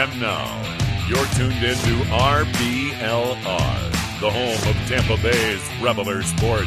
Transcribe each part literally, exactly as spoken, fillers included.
And now, you're tuned into R B L R, the home of Tampa Bay's Reveler Sports.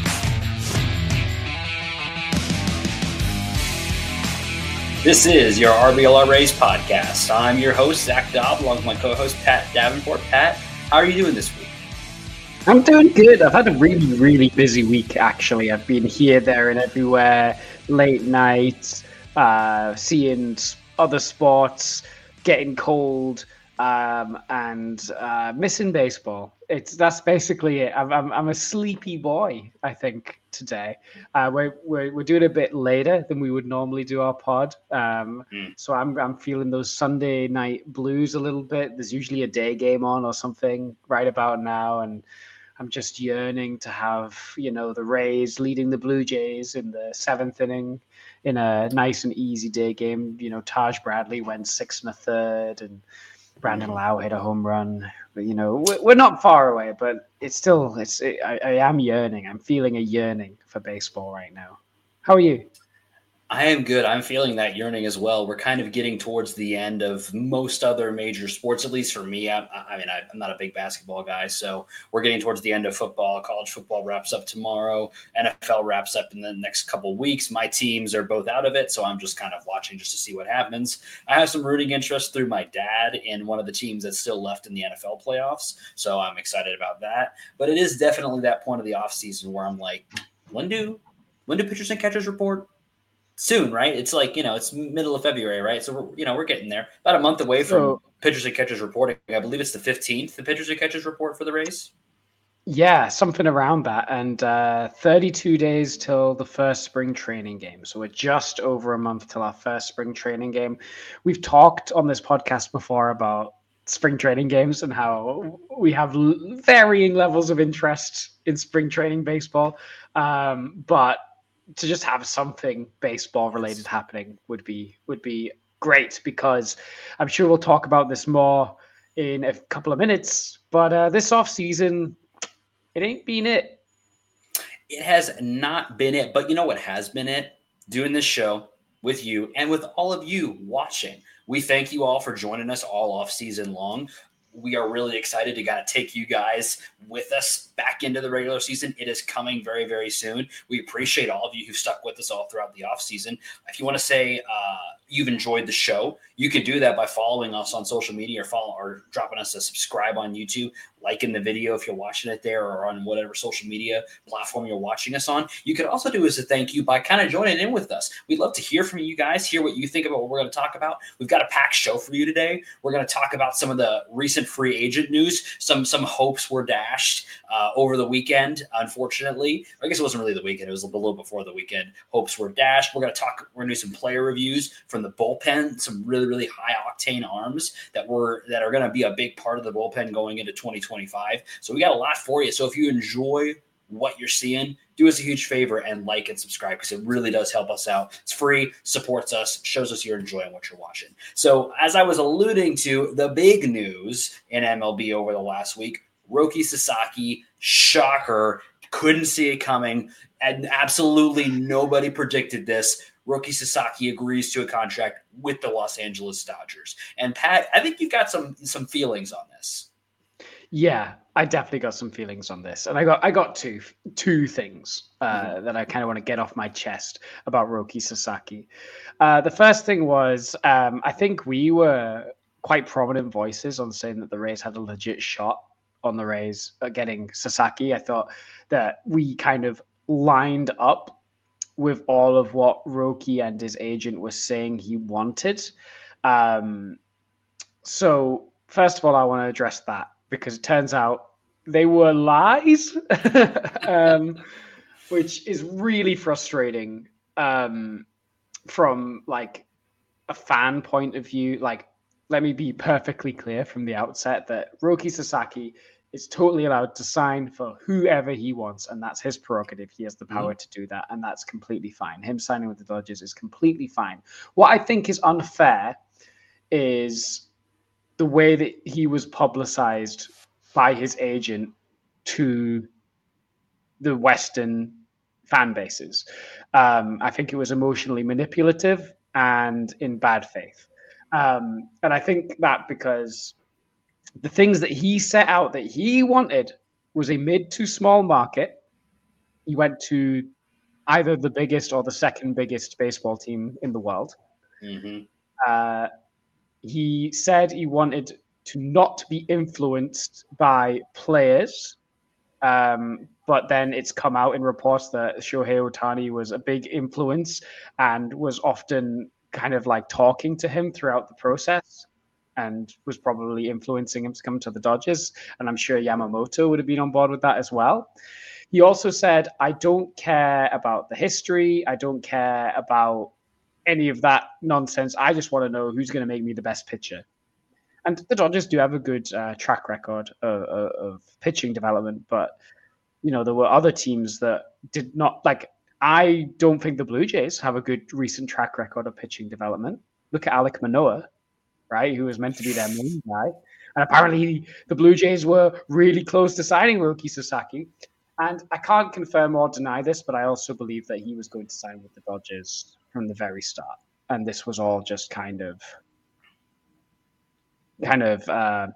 This is your R B L R Rays podcast. I'm your host, Zach Dobb, along with my co-host, Pat Davenport. Pat, how are you doing this week? I'm doing good. I've had a really, really busy week, actually. I've been here, there, and everywhere, late nights, uh, seeing other sports, getting cold, um, and uh, missing baseball. It's that's basically it. I'm I'm, I'm a sleepy boy, I think, today. Uh, we're, we're we're doing a bit later than we would normally do our pod, um, mm. so I'm I'm feeling those Sunday night blues a little bit. There's usually a day game on or something right about now, and I'm just yearning to have, you know, the Rays leading the Blue Jays in the seventh inning in a nice and easy day game. You know, Taj Bradley went six and a third, and Brandon Lau hit a home run. But, you know, we're not far away, but it's still, it's. It, I, I am yearning. I'm feeling a yearning for baseball right now. How are you? I am good. I'm feeling that yearning as well. We're kind of getting towards the end of most other major sports, at least for me. I, I mean, I, I'm not a big basketball guy, so we're getting towards the end of football. College football wraps up tomorrow. N F L wraps up in the next couple of weeks. My teams are both out of it, so I'm just kind of watching just to see what happens. I have some rooting interest through my dad in one of the teams that's still left in the N F L playoffs, so I'm excited about that. But it is definitely that point of the offseason where I'm like, when do when do pitchers and catchers report? Soon, right? It's like, you know, it's middle of February, right? So we're, you know, we're getting there. About a month away from so, pitchers and catchers reporting. I believe it's the fifteenth, the pitchers and catchers report for the Rays. Yeah, something around that. And uh, thirty-two days till the first spring training game. So we're just over a month till our first spring training game. We've talked on this podcast before about spring training games and how we have varying levels of interest in spring training baseball. Um, but to just have something baseball related happening would be would be great, because I'm sure we'll talk about this more in a couple of minutes. But uh, this off season, it ain't been it. It has not been it. But you know what has been it? Doing this show with you and with all of you watching. We thank you all for joining us all off season long. We are really excited to kind of take you guys with us back into the regular season. It is coming very, very soon. We appreciate all of you who stuck with us all throughout the offseason. If you want to say uh, you've enjoyed the show, you can do that by following us on social media or follow or dropping us a subscribe on YouTube, liking the video if you're watching it there, or on whatever social media platform you're watching us on. You could also do as a thank you by kind of joining in with us. We'd love to hear from you guys, hear what you think about what we're going to talk about. We've got a packed show for you today. We're going to talk about some of the recent free agent news. Some some hopes were dashed uh, over the weekend, unfortunately. I guess it wasn't really the weekend. It was a little before the weekend. Hopes were dashed. We're going to talk. We're going to do some player reviews from the bullpen. Some really, really high octane arms that were that are going to be a big part of the bullpen going into twenty twenty-five. So we got a lot for you. So if you enjoy what you're seeing, do us a huge favor and like and subscribe, because it really does help us out. It's free, supports us, shows us you're enjoying what you're watching. So as I was alluding to, the big news in M L B over the last week, Roki Sasaki, shocker, couldn't see it coming, and absolutely nobody predicted this. Roki Sasaki agrees to a contract with the Los Angeles Dodgers. And Pat, I think you've got some some feelings on this. Yeah, I definitely got some feelings on this, and I got I got two two things uh, mm-hmm. that I kind of want to get off my chest about Roki Sasaki. Uh, the first thing was um, I think we were quite prominent voices on saying that the Rays had a legit shot on the Rays at getting Sasaki. I thought that we kind of lined up with all of what Roki and his agent was saying he wanted. Um, so first of all, I want to address that, because it turns out they were lies, um, which is really frustrating um, from like a fan point of view. Like, let me be perfectly clear from the outset that Roki Sasaki is totally allowed to sign for whoever he wants, and that's his prerogative. He has the power mm-hmm. to do that, and that's completely fine. Him signing with the Dodgers is completely fine. What I think is unfair is the way that he was publicized by his agent to the Western fan bases. Um, I think it was emotionally manipulative and in bad faith. Um, and I think that because the things that he set out that he wanted was a mid to small market. He went to either the biggest or the second biggest baseball team in the world. Mm-hmm. Uh, he said he wanted to not be influenced by players. Um, but then it's come out in reports that Shohei Ohtani was a big influence and was often kind of like talking to him throughout the process and was probably influencing him to come to the Dodgers. And I'm sure Yamamoto would have been on board with that as well. He also said, I don't care about the history. I don't care about any of that nonsense. I just want to know who's going to make me the best pitcher. And the Dodgers do have a good uh, track record of, of, of pitching development, but you know there were other teams that did not. Like, I don't think the Blue Jays have a good recent track record of pitching development. Look at Alek Manoah, right, who was meant to be their main guy, and apparently the Blue Jays were really close to signing Roki Sasaki. And I can't confirm or deny this, but I also believe that he was going to sign with the Dodgers from the very start, and this was all just kind of. kind of uh,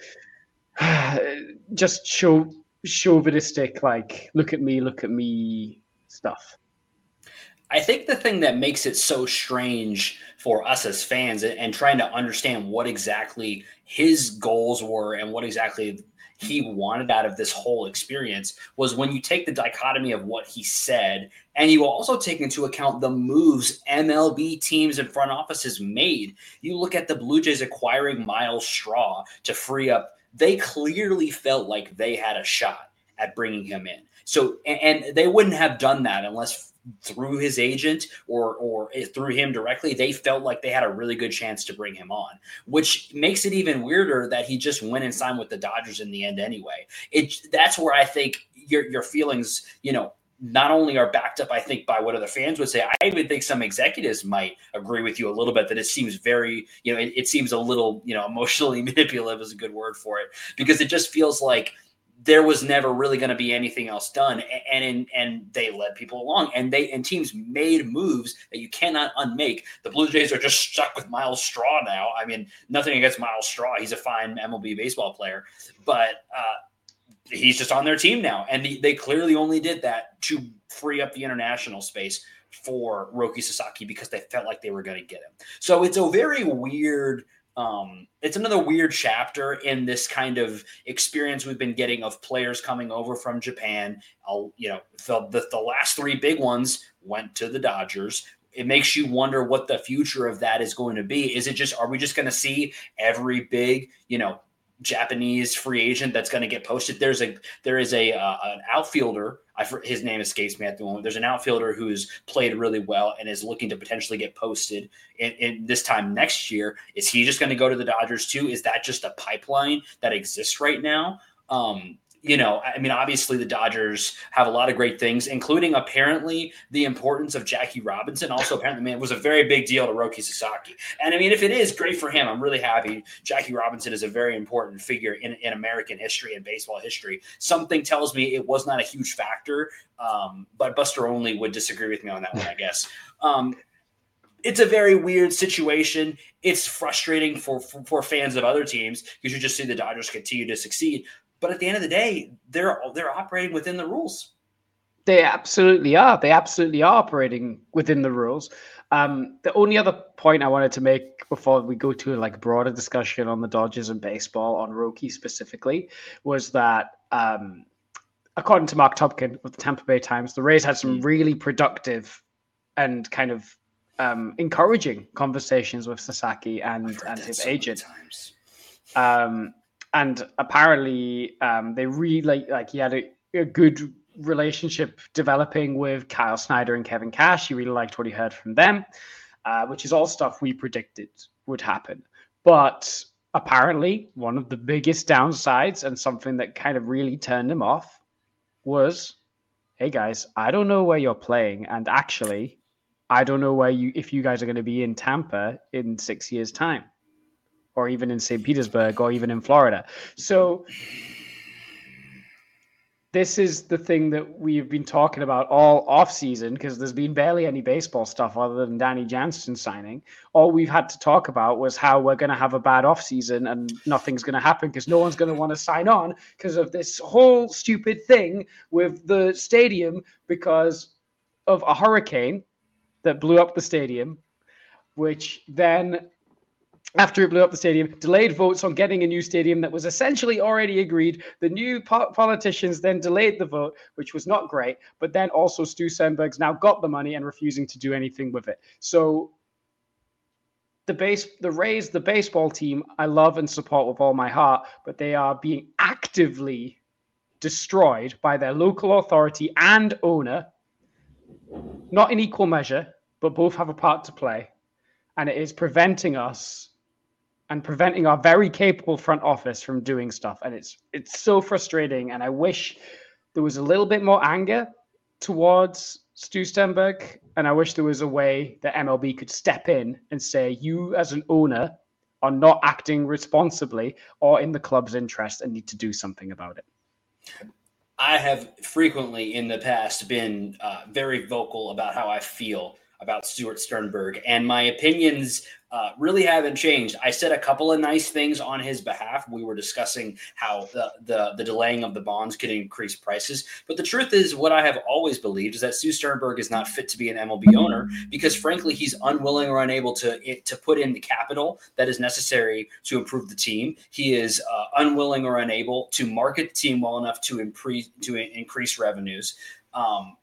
just show chauvinistic, like, look at me, look at me stuff. I think the thing that makes it so strange for us as fans and, and trying to understand what exactly his goals were and what exactly he wanted out of this whole experience was when you take the dichotomy of what he said and you also take into account the moves M L B teams and front offices made. You look at the Blue Jays acquiring Miles Straw to free up. They clearly felt like they had a shot at bringing him in. So, and, and they wouldn't have done that unless through his agent or or through him directly, they felt like they had a really good chance to bring him on, which makes it even weirder that he just went and signed with the Dodgers in the end anyway. It that's where I think your your feelings, you know, not only are backed up, I think, by what other fans would say. I even think some executives might agree with you a little bit that it seems very, you know, it, it seems a little, you know, emotionally manipulative is a good word for it, because it just feels like there was never really going to be anything else done. And, and, and they led people along and they, and teams made moves that you cannot unmake. The Blue Jays are just stuck with Miles Straw now. I mean, nothing against Miles Straw. He's a fine M L B baseball player, but uh, he's just on their team now. And the, they clearly only did that to free up the international space for Roki Sasaki because they felt like they were going to get him. So it's a very weird, Um, it's another weird chapter in this kind of experience we've been getting of players coming over from Japan. I'll, you know, the, the, the last three big ones went to the Dodgers. It makes you wonder what the future of that is going to be. Is it just, are we just going to see every big, you know, Japanese free agent that's going to get posted? There's a, there is a, uh, an outfielder. I, his name escapes me at the moment. There's an outfielder who's played really well and is looking to potentially get posted in, in this time next year. Is he just going to go to the Dodgers too? Is that just a pipeline that exists right now? Um, you know, I mean, obviously the Dodgers have a lot of great things, including apparently the importance of Jackie Robinson. Also, apparently, man, it was a very big deal to Roki Sasaki. And I mean, if it is, great for him. I'm really happy. Jackie Robinson is a very important figure in, in American history and baseball history. Something tells me it was not a huge factor, um, but Buster Only would disagree with me on that one, I guess. Um, it's a very weird situation. It's frustrating for, for, for fans of other teams because you just see the Dodgers continue to succeed. But at the end of the day, they're they're operating within the rules. They absolutely are. They absolutely are operating within the rules. Um, the only other point I wanted to make before we go to like a broader discussion on the Dodgers and baseball, on Roki specifically, was that um, according to Mark Topkin of the Tampa Bay Times, the Rays had some really productive and kind of um, encouraging conversations with Sasaki and, and his so agent. Um, And apparently, um, they really like, like he had a, a good relationship developing with Kyle Snyder and Kevin Cash. He really liked what he heard from them, uh, which is all stuff we predicted would happen. But apparently, one of the biggest downsides and something that kind of really turned him off was, hey guys, I don't know where you're playing, and actually, I don't know where you if you guys are going to be in Tampa in six years' time. Or even in Saint Petersburg, or even in Florida. So this is the thing that we've been talking about all off season, because there's been barely any baseball stuff other than Danny Jansen signing. All we've had to talk about was how we're going to have a bad off season and nothing's going to happen because no one's going to want to sign on because of this whole stupid thing with the stadium because of a hurricane that blew up the stadium, which then, after it blew up the stadium, delayed votes on getting a new stadium that was essentially already agreed. The new po- politicians then delayed the vote, which was not great. But then also Stu Sternberg's now got the money and refusing to do anything with it. So the base, the Rays, the baseball team, I love and support with all my heart, but they are being actively destroyed by their local authority and owner, not in equal measure, but both have a part to play. And it is preventing us and preventing our very capable front office from doing stuff. And it's it's so frustrating. And I wish there was a little bit more anger towards Stu Sternberg. And I wish there was a way that M L B could step in and say, you as an owner are not acting responsibly or in the club's interest and need to do something about it. I have frequently in the past been uh, very vocal about how I feel about Stuart Sternberg, and my opinions uh, really haven't changed. I said a couple of nice things on his behalf. We were discussing how the, the, the delaying of the bonds could increase prices. But the truth is, what I have always believed is that Stu Sternberg is not fit to be an M L B owner because, frankly, he's unwilling or unable to, it, to put in the capital that is necessary to improve the team. He is uh, unwilling or unable to market the team well enough to, impre- to increase revenues. Um,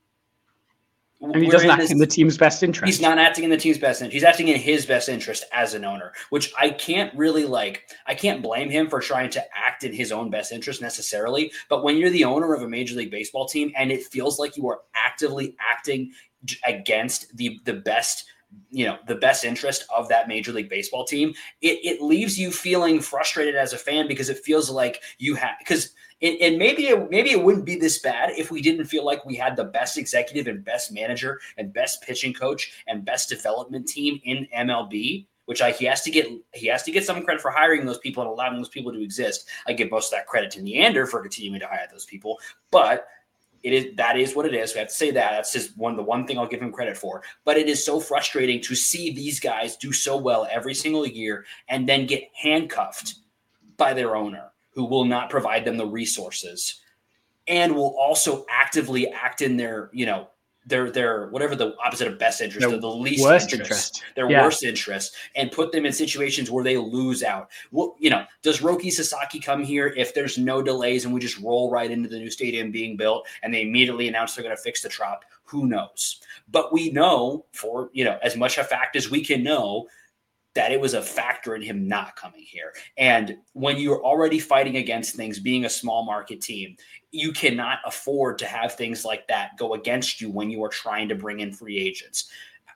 And he doesn't act this, in the team's best interest. He's not acting in the team's best interest. He's acting in his best interest as an owner, which I can't really like. I can't blame him for trying to act in his own best interest necessarily. But when you're the owner of a Major League Baseball team and it feels like you are actively acting against the, the best, you know, the best interest of that Major League Baseball team, it, it leaves you feeling frustrated as a fan because it feels like you have, because And, and maybe it, maybe it wouldn't be this bad if we didn't feel like we had the best executive and best manager and best pitching coach and best development team in M L B, which I, he has to get he has to get some credit for hiring those people and allowing those people to exist. I give most of that credit to Neander for continuing to hire those people, but it is that is what it is. We have to say that. That's just one the one thing I'll give him credit for. But it is so frustrating to see these guys do so well every single year and then get handcuffed by their owner, who will not provide them the resources and will also actively act in their, you know, their, their, whatever the opposite of best interest, their the least worst interest, interest. their yeah. worst interest, and put them in situations where they lose out. Well, you know, does Roki Sasaki come here if there's no delays and we just roll right into the new stadium being built and they immediately announce they're going to fix the trop? Who knows? But we know for, you know, as much a fact as we can know, that it was a factor in him not coming here. And when you're already fighting against things, being a small market team, you cannot afford to have things like that go against you when you are trying to bring in free agents.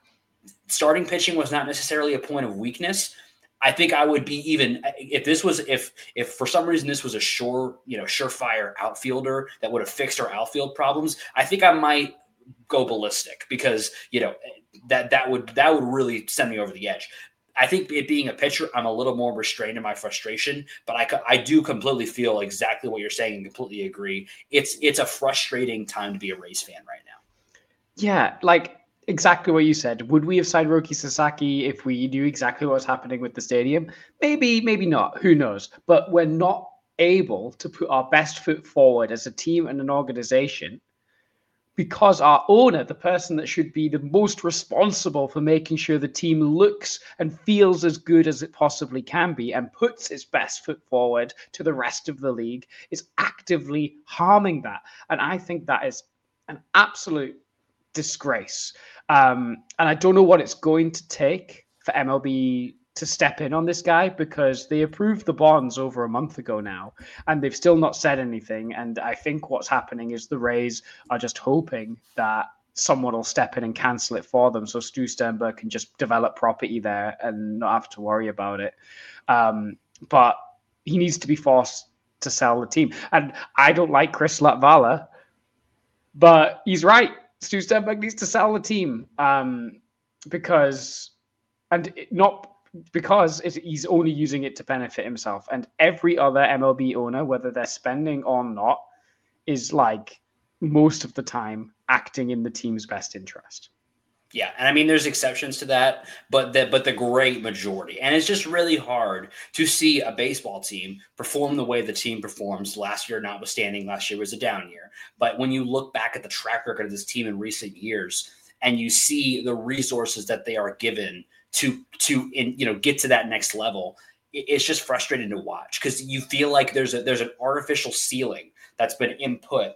Starting pitching was not necessarily a point of weakness. I think I would be even if this was if if for some reason this was a sure, you know, surefire outfielder that would have fixed our outfield problems, I think I might go ballistic because, you know, that that would that would really send me over the edge. I think it being a pitcher, I'm a little more restrained in my frustration, but I, I do completely feel exactly what you're saying and completely agree. It's it's a frustrating time to be a Rays fan right now. Yeah, like exactly what you said. Would we have signed Roki Sasaki if we knew exactly what was happening with the stadium? Maybe, maybe not. Who knows? But we're not able to put our best foot forward as a team and an organization because our owner, the person that should be the most responsible for making sure the team looks and feels as good as it possibly can be and puts its best foot forward to the rest of the league, is actively harming that. And I think that is an absolute disgrace. Um, and I don't know what it's going to take for M L B to step in on this guy because they approved the bonds over a month ago now and they've still not said anything. And I think what's happening is the Rays are just hoping that someone will step in and cancel it for them so Stu Sternberg can just develop property there and not have to worry about it. Um, but he needs to be forced to sell the team. And I don't like Chris Latvala, but he's right. Stu Sternberg needs to sell the team um, because, and not because it, he's only using it to benefit himself. And every other M L B owner, whether they're spending or not, is like most of the time acting in the team's best interest. Yeah, and I mean, there's exceptions to that, but the but the great majority, and it's just really hard to see a baseball team perform the way the team performs last year, notwithstanding last year was a down year. But when you look back at the track record of this team in recent years, and you see the resources that they are given to to in, you know get to that next level, it, it's just frustrating to watch because you feel like there's a there's an artificial ceiling that's been input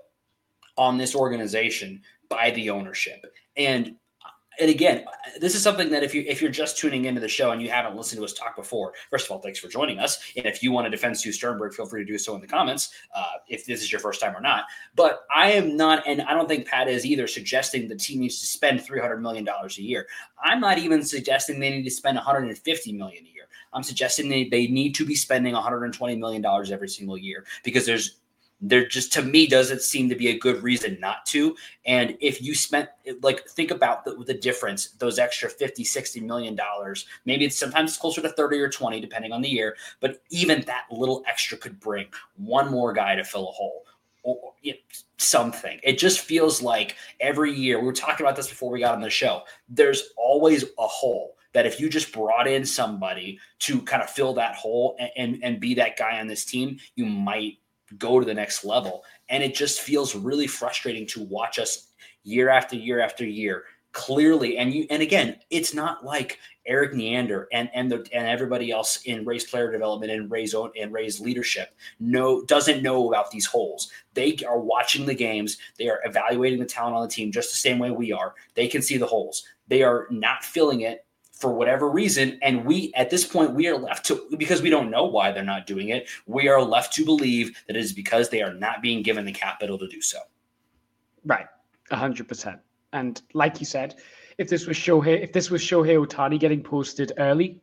on this organization by the ownership. And And again, this is something that if you if you're just tuning into the show and you haven't listened to us talk before, first of all, thanks for joining us. And if you want to defend Stu Sternberg, feel free to do so in the comments, uh, if this is your first time or not. But I am not, and I don't think Pat is either, suggesting the team needs to spend three hundred million dollars a year. I'm not even suggesting they need to spend one hundred fifty million dollars a year. I'm suggesting they, they need to be spending one hundred twenty million dollars every single year because there's There just, to me, doesn't seem to be a good reason not to. And if you spent, like, think about the, the difference, those extra fifty, sixty million dollars, maybe it's sometimes closer to thirty or twenty, depending on the year. But even that little extra could bring one more guy to fill a hole or you know, something. It just feels like every year, we were talking about this before we got on the show, there's always a hole that if you just brought in somebody to kind of fill that hole and, and, and be that guy on this team, you might go to the next level. And it just feels really frustrating to watch us year after year after year clearly. And you, and again, it's not like Erik Neander and, and the, and everybody else in Ray's player development and Ray's own and Ray's leadership know, doesn't know about these holes. They are watching the games. They are evaluating the talent on the team just the same way we are. They can see the holes. They are not filling it for whatever reason. And we, at this point, we are left to, because we don't know why they're not doing it, we are left to believe that it is because they are not being given the capital to do so. Right. A hundred percent. And like you said, if this was Shohei, if this was Shohei Ohtani getting posted early,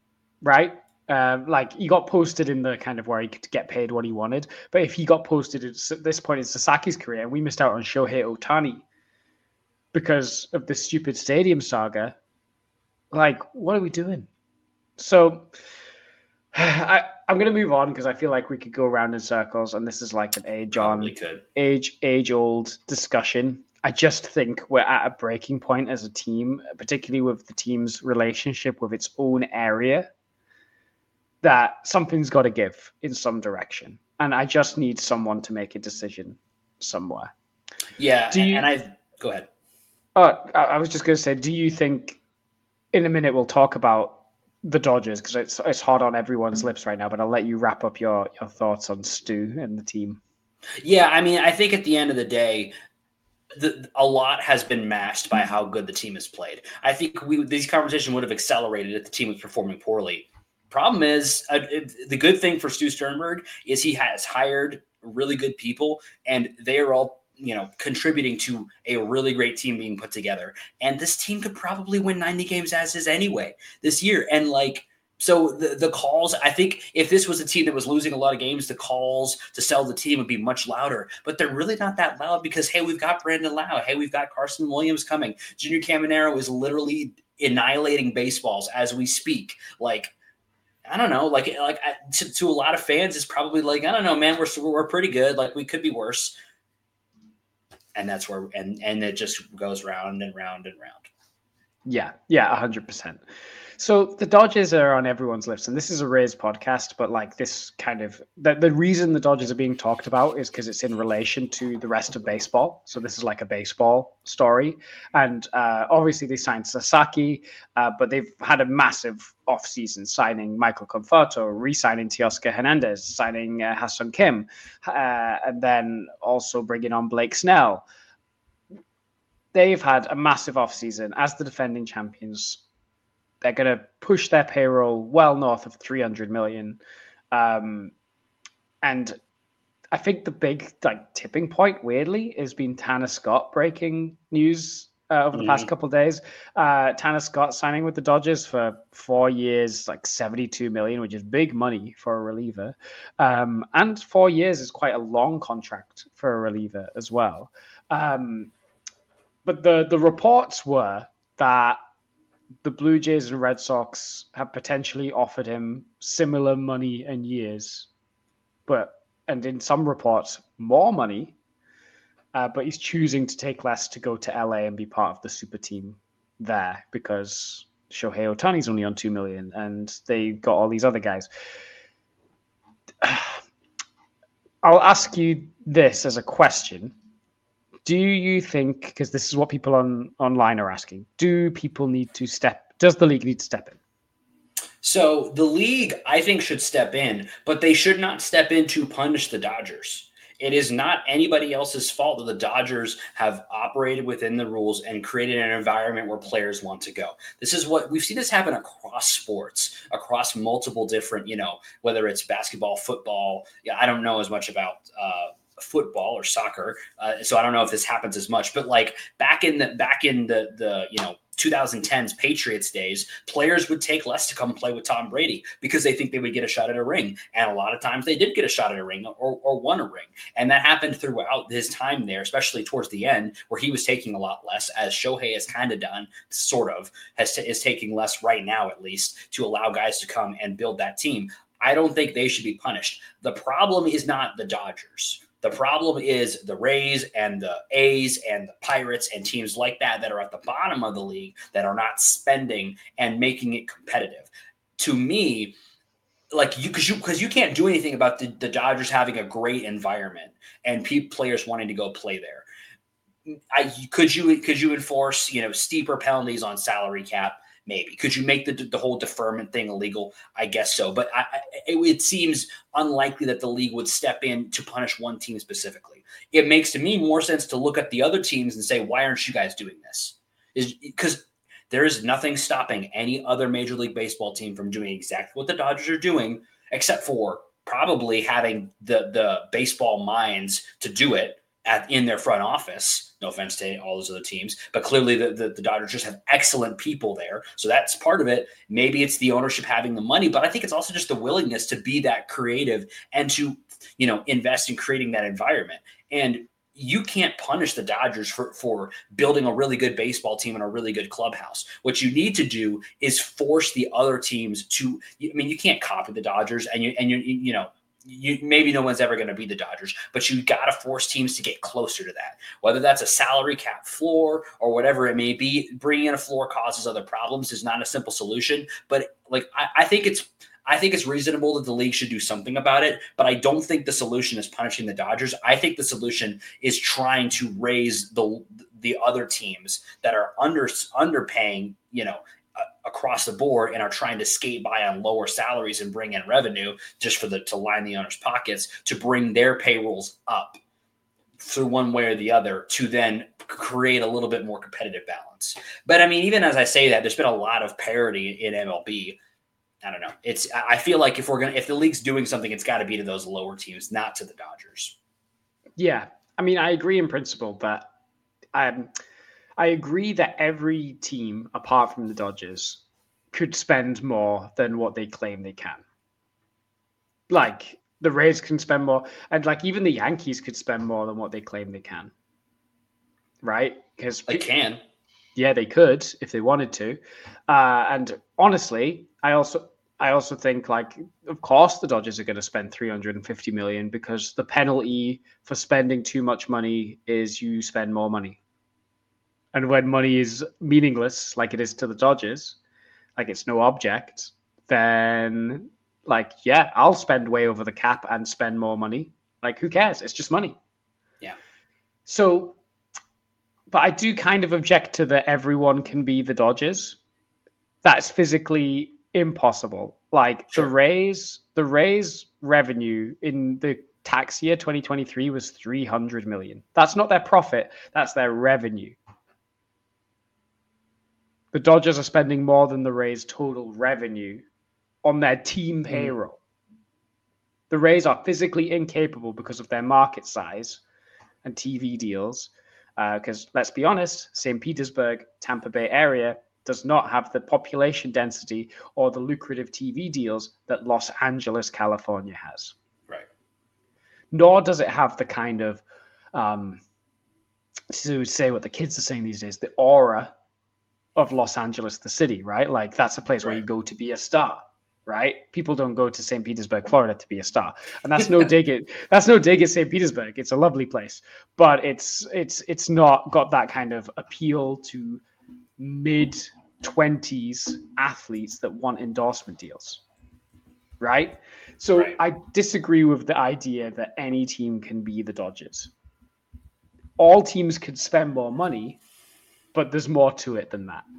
right? Um, like he got posted in the kind of where he could get paid what he wanted. But if he got posted at this point in Sasaki's career and we missed out on Shohei Ohtani because of this stupid stadium saga, like, what are we doing? So I, I'm going to move on because I feel like we could go around in circles, and this is like an age on age age old discussion. I just think we're at a breaking point as a team, particularly with the team's relationship with its own area, that something's got to give in some direction, and I just need someone to make a decision somewhere. Yeah, do you, and I go ahead. Oh, I, I was just going to say, do you think? In a minute, we'll talk about the Dodgers because it's it's hot on everyone's lips right now. But I'll let you wrap up your, your thoughts on Stu and the team. Yeah, I mean, I think at the end of the day, the, a lot has been masked by how good the team has played. I think we these conversations would have accelerated if the team was performing poorly. Problem is, uh, the good thing for Stu Sternberg is he has hired really good people, and they are all, you know, contributing to a really great team being put together. And this team could probably win ninety games as is anyway this year. And like, so the, the calls, I think if this was a team that was losing a lot of games, the calls to sell the team would be much louder, but they're really not that loud because, hey, we've got Brandon Lau. Hey, we've got Carson Williams coming. Junior Caminero is literally annihilating baseballs as we speak. Like, I don't know, like, like to, to a lot of fans, it's probably like, I don't know, man, we're, we're pretty good. Like we could be worse. And that's where, and, and it just goes round and round and round. Yeah. Yeah. A hundred percent. So the Dodgers are on everyone's lips, and this is a Rays podcast, but like this kind of, the, the reason the Dodgers are being talked about is because it's in relation to the rest of baseball. So this is like a baseball story. And uh, obviously they signed Sasaki, uh, but they've had a massive offseason, signing Michael Conforto, re-signing Teoscar Hernandez, signing uh, Ha-Seong Kim, uh, and then also bringing on Blake Snell. They've had a massive offseason as the defending champions. They're going to push their payroll well north of three hundred million. Um, and I think the big like tipping point, weirdly, has been Tanner Scott breaking news uh, over the mm-hmm. past couple of days. Uh, Tanner Scott signing with the Dodgers for four years, like seventy-two million, which is big money for a reliever. Um, and four years is quite a long contract for a reliever as well. Um, but the, the reports were that the Blue Jays and Red Sox have potentially offered him similar money and years, but, and in some reports, more money uh, but he's choosing to take less to go to L A and be part of the super team there because Shohei Ohtani's only on two million and they got all these other guys. I'll ask you this as a question. Do you think, because this is what people on online are asking, do people need to step, does the league need to step in? So the league, I think, should step in, but they should not step in to punish the Dodgers. It is not anybody else's fault that the Dodgers have operated within the rules and created an environment where players want to go. This is what we've seen this happen across sports, across multiple different, you know, whether it's basketball, football. Yeah, I don't know as much about uh, football or soccer, uh, so I don't know if this happens as much. But like back in the back in the the you know. twenty tens Patriots days, players would take less to come play with Tom Brady because they think they would get a shot at a ring. And a lot of times they did get a shot at a ring or, or won a ring. And that happened throughout his time there, especially towards the end where he was taking a lot less, as Shohei has kind of done, sort of, has t- is taking less right now at least, to allow guys to come and build that team. I don't think they should be punished. The problem is not the Dodgers. The problem is the Rays and the A's and the Pirates and teams like that that are at the bottom of the league that are not spending and making it competitive. To me, like you, because you, because you can't do anything about the, the Dodgers having a great environment and pe- players wanting to go play there. I could you could you enforce you know steeper penalties on salary cap? Maybe. Could you make the the whole deferment thing illegal? I guess so. But I, I, it, it seems unlikely that the league would step in to punish one team specifically. It makes to me more sense to look at the other teams and say, why aren't you guys doing this? Is because there is nothing stopping any other Major League Baseball team from doing exactly what the Dodgers are doing, except for probably having the, the baseball minds to do it at in their front office. No offense to all those other teams, but clearly the, the, the Dodgers just have excellent people there. So that's part of it. Maybe it's the ownership having the money, but I think it's also just the willingness to be that creative and to, you know, invest in creating that environment. And you can't punish the Dodgers for, for building a really good baseball team and a really good clubhouse. What you need to do is force the other teams to, I mean, you can't copy the Dodgers and you, and you, you know, You, maybe no one's ever going to be the Dodgers, but you got to force teams to get closer to that, whether that's a salary cap floor or whatever it may be. Bringing in a floor causes other problems is not a simple solution, but like, I, I think it's, I think it's reasonable that the league should do something about it, but I don't think the solution is punishing the Dodgers. I think the solution is trying to raise the, the other teams that are under underpaying, you know, across the board and are trying to skate by on lower salaries and bring in revenue just for the to line the owner's pockets, to bring their payrolls up through one way or the other to then create a little bit more competitive balance. But I mean, even as I say that, there's been a lot of parity in M L B. I don't know. It's I feel like if we're gonna if the league's doing something, it's got to be to those lower teams, not to the Dodgers. Yeah, I mean, I agree in principle, but um. I agree that every team, apart from the Dodgers, could spend more than what they claim they can. Like, the Rays can spend more, and like even the Yankees could spend more than what they claim they can. Right? Because they can. Yeah, they could if they wanted to. Uh, and honestly, I also I also think, like, of course the Dodgers are going to spend three hundred fifty million dollars because the penalty for spending too much money is you spend more money. And when money is meaningless, like it is to the Dodgers, like it's no object, then, like, yeah, I'll spend way over the cap and spend more money. Like, who cares? It's just money. Yeah. So, but I do kind of object to that everyone can be the Dodgers. That's physically impossible. Like, sure. the Rays, the Rays revenue in the tax year twenty twenty-three was three hundred million. That's not their profit. That's their revenue. The Dodgers are spending more than the Rays' total revenue on their team payroll. Mm. The Rays are physically incapable because of their market size and T V deals. Because uh, let's be honest, Saint Petersburg, Tampa Bay area does not have the population density or the lucrative T V deals that Los Angeles, California has. Right. Nor does it have the kind of, um, to say what the kids are saying these days, the aura of Los Angeles, the city, right? Like, that's a place right. where you go to be a star, right? People don't go to Saint Petersburg, Florida to be a star. And that's no dig at that's no dig at Saint Petersburg. It's a lovely place. But it's it's it's not got that kind of appeal to mid twenties athletes that want endorsement deals. Right? So Right. I disagree with the idea that any team can be the Dodgers. All teams could spend more money, but there's more to it than that.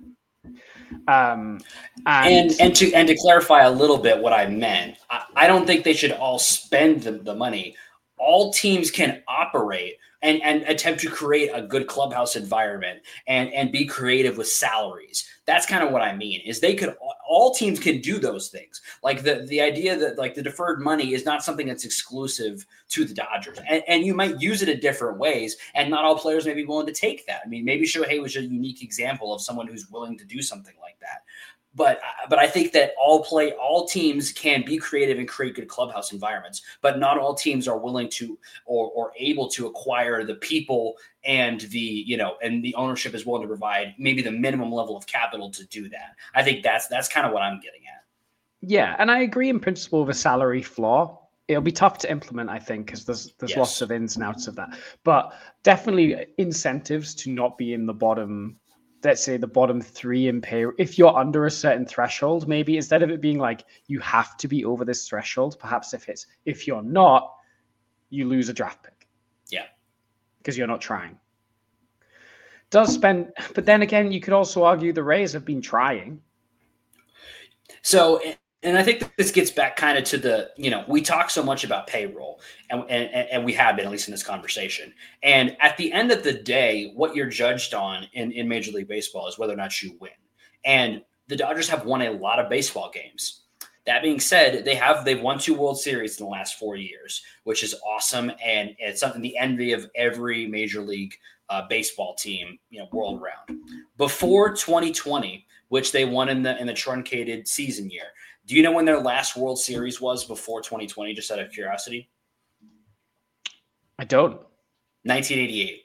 Um, and, and and to and to clarify a little bit what I meant, I, I don't think they should all spend the, the money. All teams can operate and, and attempt to create a good clubhouse environment and, and be creative with salaries. That's kind of what I mean, is they could all teams can do those things. Like the, the idea that like the deferred money is not something that's exclusive to the Dodgers. And, and you might use it in different ways, and not all players may be willing to take that. I mean, maybe Shohei was a unique example of someone who's willing to do something like that. But but I think that all play all teams can be creative and create good clubhouse environments, but not all teams are willing to or or able to acquire the people and the you know and the ownership is willing to provide maybe the minimum level of capital to do that. I think that's that's kind of what I'm getting at. Yeah, and I agree in principle with a salary floor. It'll be tough to implement, I think, because there's there's Yes. lots of ins and outs of that. But definitely incentives to not be in the bottom. Let's say the bottom three in pay. If you're under a certain threshold, maybe instead of it being like you have to be over this threshold, perhaps if it's if you're not, you lose a draft pick. Yeah, because you're not trying. Does spend, but then again, you could also argue the Rays have been trying. So, and I think this gets back kind of to the, you know, we talk so much about payroll, and, and and we have been, at least in this conversation. And at the end of the day, what you're judged on in, in Major League Baseball is whether or not you win. And the Dodgers have won a lot of baseball games. That being said, they have they've won two World Series in the last four years, which is awesome, and it's something the envy of every Major League uh, baseball team, you know, world round. Before twenty twenty, which they won in the in the truncated season year. Do you know when their last World Series was before twenty twenty, just out of curiosity? I don't. nineteen eighty-eight.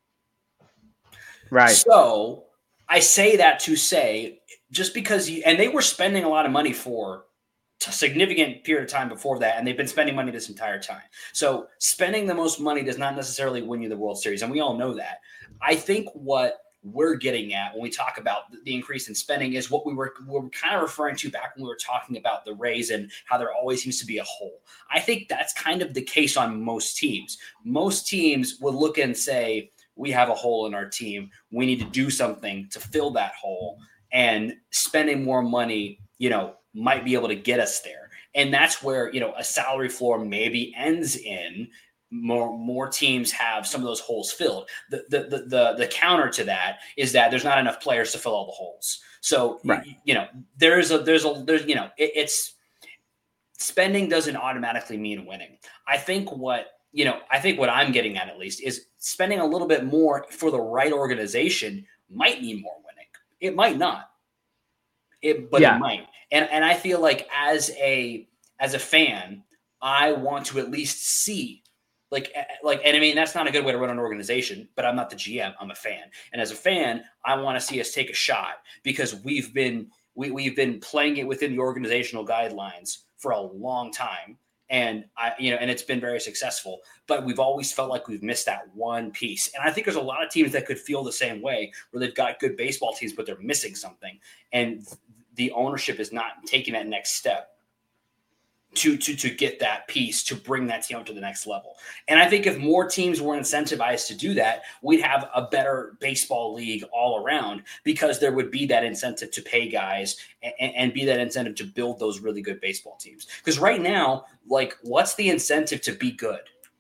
Right. So I say that to say, just because you, and they were spending a lot of money for a significant period of time before that, and they've been spending money this entire time. So spending the most money does not necessarily win you the World Series, and we all know that. I think what we're getting at when we talk about the increase in spending is what we were, we were kind of referring to back when we were talking about the Rays and how there always seems to be a hole. I think that's kind of the case on most teams. Most teams would look and say, we have a hole in our team. We need to do something to fill that hole, and spending more money, you know, might be able to get us there. And that's where, you know, a salary floor maybe ends in more more teams have some of those holes filled. The, the the the the counter to that is that there's not enough players to fill all the holes. So right. you, you know there's a there's a there's you know it, it's spending doesn't automatically mean winning. I think what you know I think what I'm getting at at least is spending a little bit more for the right organization might mean more winning. It might not. It but yeah. it might. And and I feel like as a as a fan, I want to at least see. Like, like, and I mean, that's not a good way to run an organization, but I'm not the G M. I'm a fan. And as a fan, I want to see us take a shot because we've been, we, we've been playing it within the organizational guidelines for a long time. And I, you know, and it's been very successful, but we've always felt like we've missed that one piece. And I think there's a lot of teams that could feel the same way, where they've got good baseball teams, but they're missing something. And the ownership is not taking that next step to, to, to get that piece, to bring that team up to the next level. And I think if more teams were incentivized to do that, we'd have a better baseball league all around, because there would be that incentive to pay guys and, and be that incentive to build those really good baseball teams. Because right now, like, what's the incentive to be good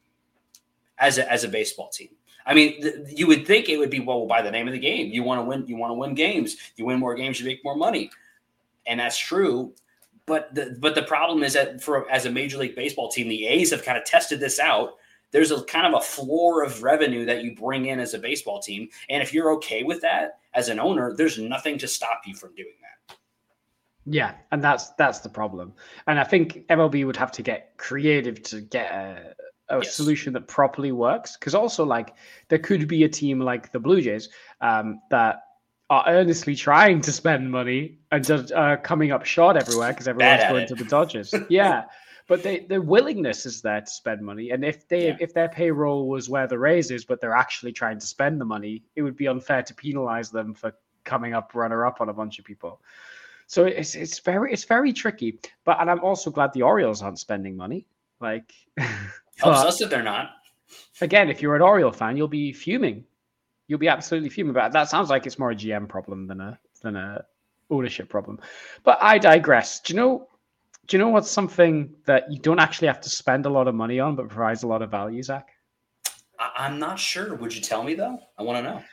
as a, as a baseball team? I mean, th- you would think it would be, well, by the name of the game, you want to win, you want to win games, you win more games, you make more money. And that's true. But the but the problem is that for as a Major League Baseball team, the A's have kind of tested this out. There's a kind of a floor of revenue that you bring in as a baseball team. And if you're okay with that as an owner, there's nothing to stop you from doing that. Yeah, and that's that's the problem. And I think M L B would have to get creative to get a, a Yes. solution that properly works. Because also, like, there could be a team like the Blue Jays um, that are earnestly trying to spend money and just uh, coming up short everywhere because everyone's going it. to the Dodgers. Yeah. But they, their willingness is there to spend money. And if they yeah. if their payroll was where the raise is, but they're actually trying to spend the money, it would be unfair to penalize them for coming up runner-up on a bunch of people. So it's it's very it's very tricky. But and I'm also glad the Orioles aren't spending money. Like helps us if they're not. Again, if you're an Oriole fan, you'll be fuming. You'll be absolutely fuming. But that sounds like it's more a G M problem than a than a ownership problem. But I digress. Do you know? Do you know what's something that you don't actually have to spend a lot of money on, but provides a lot of value, Zach? I'm not sure. Would you tell me, though? I want to know.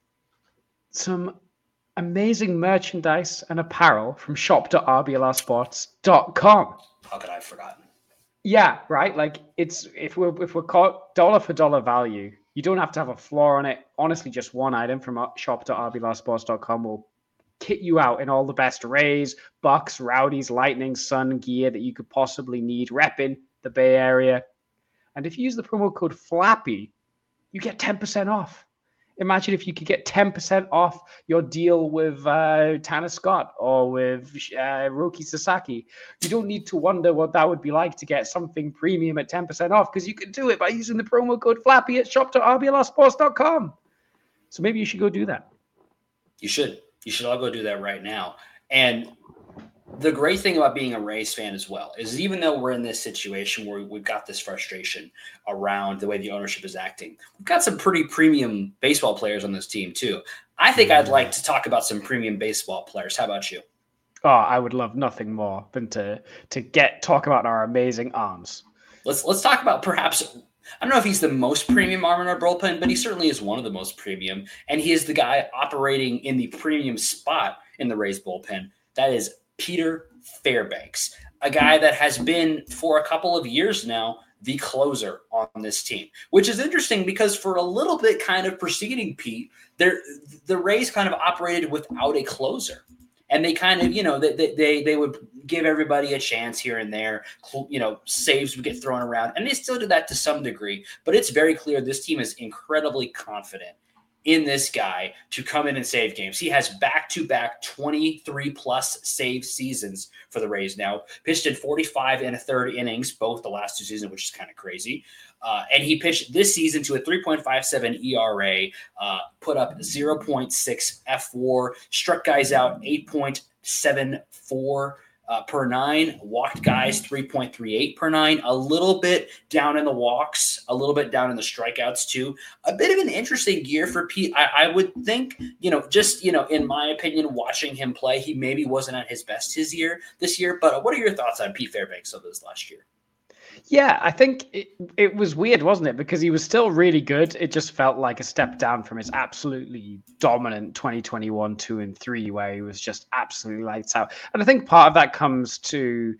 Some amazing merchandise and apparel from shop dot r b l r sports dot com. How could I have forgotten? Yeah, right. Like it's if we're if we're caught dollar for dollar value, you don't have to have a floor on it. Honestly, just one item from shop dot r b l r sports dot com will kit you out in all the best Rays, Bucks, Rowdies, Lightning, Sun gear that you could possibly need, repping the Bay Area. And if you use the promo code FLAPPY, you get ten percent off. Imagine if you could get ten percent off your deal with uh, Tanner Scott or with uh, Roki Sasaki. You don't need to wonder what that would be like to get something premium at ten percent off because you can do it by using the promo code FLAPPY at shop dot r b l r sports dot com. So maybe you should go do that. You should. You should all go do that right now. And the great thing about being a Rays fan as well is even though we're in this situation where we've got this frustration around the way the ownership is acting, we've got some pretty premium baseball players on this team too. I think I'd like to talk about some premium baseball players. How about you? Oh, I would love nothing more than to to get talk about our amazing arms. Let's let's talk about perhaps I don't know if he's the most premium arm in our bullpen, but he certainly is one of the most premium. And he is the guy operating in the premium spot in the Rays bullpen. That is Peter Fairbanks, a guy that has been for a couple of years now the closer on this team, which is interesting because for a little bit kind of preceding Pete, the Rays kind of operated without a closer. And they kind of, you know, they, they they would give everybody a chance here and there. You know, saves would get thrown around. And they still do that to some degree. But it's very clear this team is incredibly confident in this guy to come in and save games. He has back-to-back twenty-three plus save seasons for the Rays now. Pitched in forty-five and a third innings, both the last two seasons, which is kind of crazy. Uh, and he pitched this season to a three point five seven E R A, uh, put up zero point six F W A R, struck guys out eight point seven four uh, per nine, walked guys three point three eight per nine, a little bit down in the walks, a little bit down in the strikeouts too. A bit of an interesting year for Pete. I, I would think, you know, just, you know, in my opinion, watching him play, he maybe wasn't at his best his year this year. But what are your thoughts on Pete Fairbanks of this last year? Yeah, I think it, it was weird, wasn't it? Because he was still really good. It just felt like a step down from his absolutely dominant twenty twenty-one, two and three, where he was just absolutely lights out. And I think part of that comes to,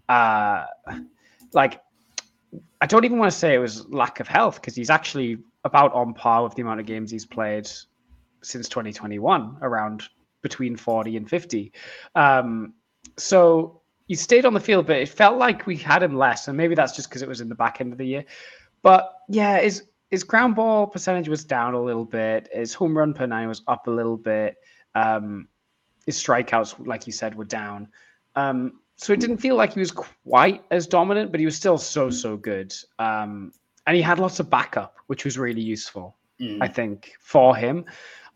uh, like, I don't even want to say it was lack of health because he's actually about on par with the amount of games he's played since twenty twenty-one, around between forty and fifty. Um, so... He stayed on the field, but it felt like we had him less, and maybe that's just because it was in the back end of the year. But yeah, his his ground ball percentage was down a little bit. His home run per nine was up a little bit. Um, his strikeouts, like you said, were down. Um, so it didn't feel like he was quite as dominant, but he was still so, so good. Um, and he had lots of backup, which was really useful, mm. I think, for him.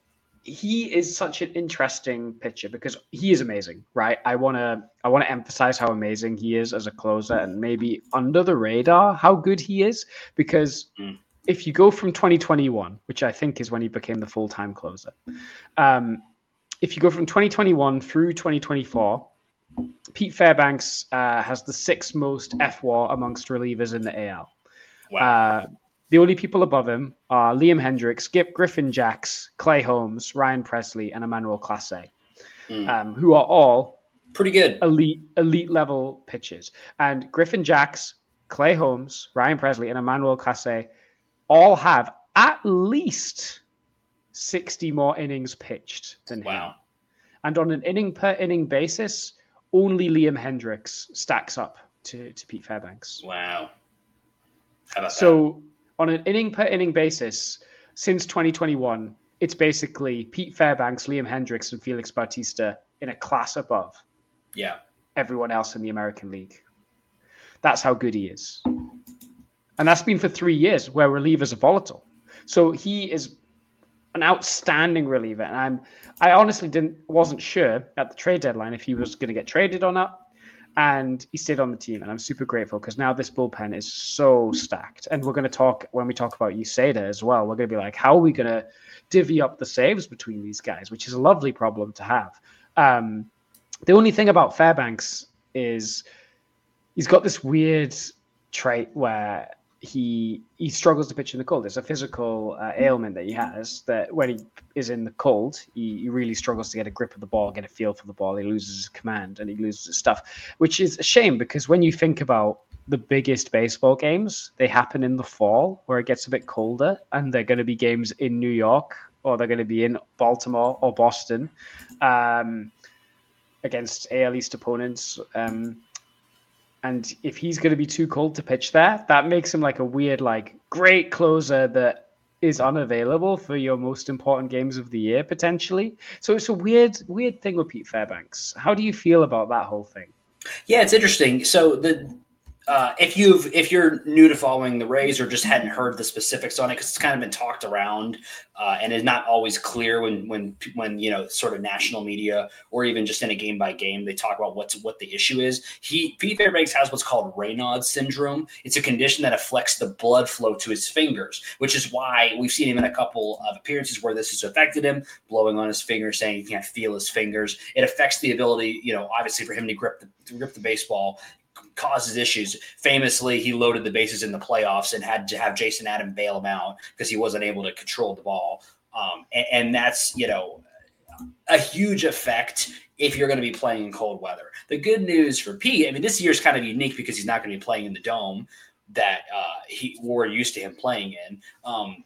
He is such an interesting pitcher because he is amazing, right? I want to I want to emphasize how amazing he is as a closer and maybe under the radar how good he is, because mm. if you go from twenty twenty-one, which I think is when he became the full-time closer, um, if you go from twenty twenty-one through twenty twenty-four, Pete Fairbanks uh, has the sixth most F W A R amongst relievers in the A L. Wow. Uh, The only people above him are Liam Hendriks, Skip Griffin Jacks, Clay Holmes, Ryan Presley, and Emmanuel Clase, mm. um, who are all pretty good elite elite level pitchers. And Griffin Jacks, Clay Holmes, Ryan Presley, and Emmanuel Clase all have at least sixty more innings pitched than wow. him. And on an inning per inning basis, only Liam Hendriks stacks up to, to Pete Fairbanks. Wow. How about so, that? On an inning per inning basis, since twenty twenty-one, it's basically Pete Fairbanks, Liam Hendricks, and Felix Bautista in a class above yeah. everyone else in the American League. That's how good he is. And that's been for three years where relievers are volatile. So he is an outstanding reliever. And I'm, I honestly didn't, wasn't sure at the trade deadline if he was going to get traded or not. And he stayed on the team. And I'm super grateful because now this bullpen is so stacked. And we're going to talk, when we talk about Uceda as well, we're going to be like, how are we going to divvy up the saves between these guys, which is a lovely problem to have. Um, the only thing about Fairbanks is he's got this weird trait where he he struggles to pitch in the cold. It's a physical uh, ailment that he has that when he is in the cold, he, he really struggles to get a grip of the ball, get a feel for the ball. He loses his command and he loses his stuff, which is a shame because when you think about the biggest baseball games, they happen in the fall where it gets a bit colder and they're going to be games in New York or they're going to be in Baltimore or Boston um, against A L East opponents. Um, And if he's going to be too cold to pitch there, that makes him like a weird, like great closer that is unavailable for your most important games of the year, potentially. So it's a weird, weird thing with Pete Fairbanks. How do you feel about that whole thing? Yeah, it's interesting. So the uh, if you've if you're new to following the Rays or just hadn't heard the specifics on it, because it's kind of been talked around uh, and is not always clear when when when you know sort of national media or even just in a game by game they talk about what's what the issue is. He Pete Fairbanks has what's called Raynaud's syndrome. It's a condition that affects the blood flow to his fingers, which is why we've seen him in a couple of appearances where this has affected him, blowing on his fingers, saying he can't feel his fingers. It affects the ability, you know, obviously for him to grip the to grip the baseball. Causes issues. Famously, he loaded the bases in the playoffs and had to have Jason Adam bail him out because he wasn't able to control the ball. Um, and, and that's, you know, a huge effect if you're going to be playing in cold weather. The good news for Pete, I mean, this year is kind of unique because he's not going to be playing in the dome that uh, he we're used to him playing in. Um,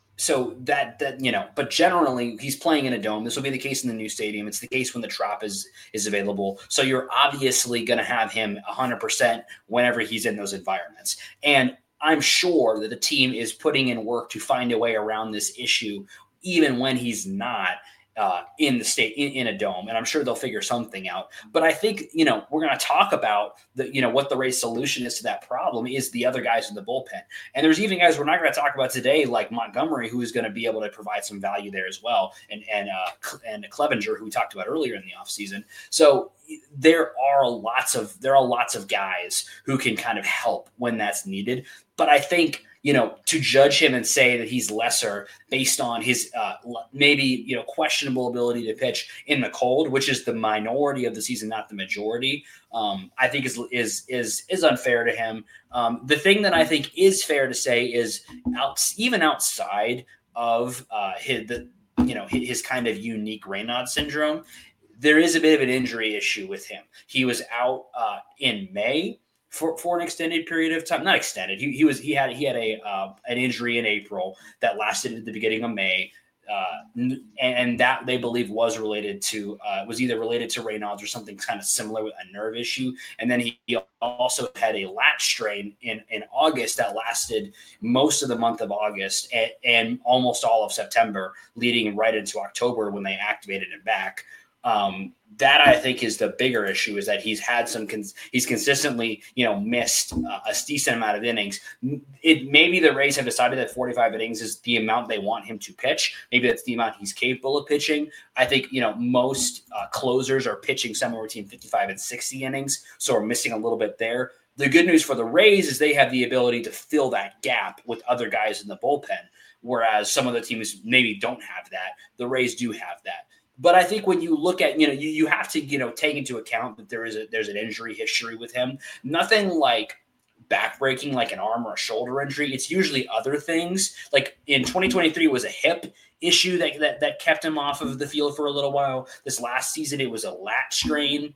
So that, that, you know, but generally he's playing in a dome. This will be the case in the new stadium. It's the case when the Trop is, is available. So you're obviously going to have him one hundred percent whenever he's in those environments. And I'm sure that the team is putting in work to find a way around this issue, even when he's not uh, in the state, in, in a dome. And I'm sure they'll figure something out. But I think, you know, we're going to talk about the, you know, what the Rays solution is to that problem is the other guys in the bullpen. And there's even guys we're not going to talk about today, like Montgomery, who is going to be able to provide some value there as well. And, and, uh, and Clevenger, who we talked about earlier in the offseason. So there are lots of, there are lots of guys who can kind of help when that's needed. But I think, you know, to judge him and say that he's lesser based on his uh, maybe, you know, questionable ability to pitch in the cold, which is the minority of the season, not the majority, um, I think is is is is unfair to him. Um, the thing that I think is fair to say is out, even outside of uh, his, the, you know, his, his kind of unique Raynaud syndrome, there is a bit of an injury issue with him. He was out uh, in May. For, for an extended period of time, not extended. He, he was he had he had a uh, an injury in April that lasted at the beginning of May, uh, and, and that they believe was related to uh, was either related to Raynaud's or something kind of similar with a nerve issue. And then he, he also had a lat strain in, in August that lasted most of the month of August and, and almost all of September, leading right into October when they activated him back. Um, that I think is the bigger issue is that he's had some, cons- he's consistently, you know, missed uh, a decent amount of innings. It maybe the Rays have decided that forty-five innings is the amount they want him to pitch. Maybe that's the amount he's capable of pitching. I think, you know, most uh, closers are pitching somewhere between fifty-five and sixty innings. So we're missing a little bit there. The good news for the Rays is they have the ability to fill that gap with other guys in the bullpen. Whereas some of the teams maybe don't have that. The Rays do have that. But I think when you look at, you know, you, you have to, you know, take into account that there is a, there's an injury history with him. Nothing like backbreaking, like an arm or a shoulder injury. It's usually other things. Like in twenty twenty-three was a hip issue that, that, that kept him off of the field for a little while. This last season, it was a lat strain.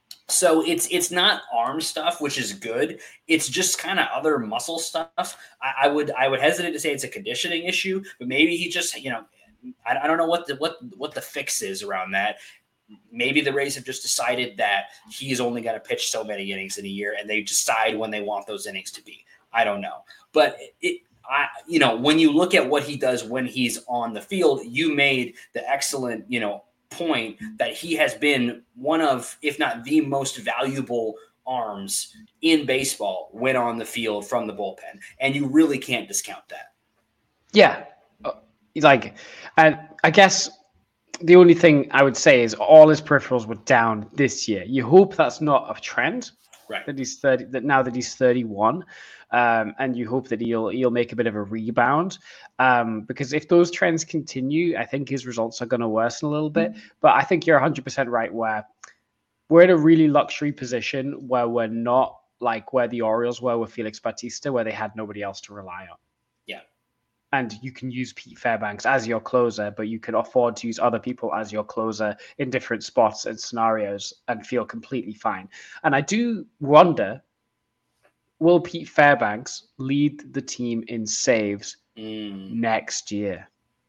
So it's it's not arm stuff, which is good. It's just kind of other muscle stuff. I, I would I would hesitate to say it's a conditioning issue, but maybe he just, you know, I, I don't know what the what what the fix is around that. Maybe the Rays have just decided that he's only going to pitch so many innings in a year, and they decide when they want those innings to be. I don't know, but it, I, you know, when you look at what he does when he's on the field, you made the excellent, you know, point that he has been one of, if not the most valuable arms in baseball when on the field from the bullpen. And you really can't discount that. Yeah. Like, and I guess the only thing I would say is all his peripherals were down this year. You hope that's not a trend. Right. That he's thirty. That now that he's thirty-one, um, and you hope that he'll he'll make a bit of a rebound. Um, because if those trends continue, I think his results are going to worsen a little bit. But I think you're one hundred percent right. Where we're in a really luxury position where we're not like where the Orioles were with Felix Bautista, where they had nobody else to rely on. Yeah. And you can use Pete Fairbanks as your closer, but you can afford to use other people as your closer in different spots and scenarios and feel completely fine. And I do wonder, will Pete Fairbanks lead the team in saves mm. next year?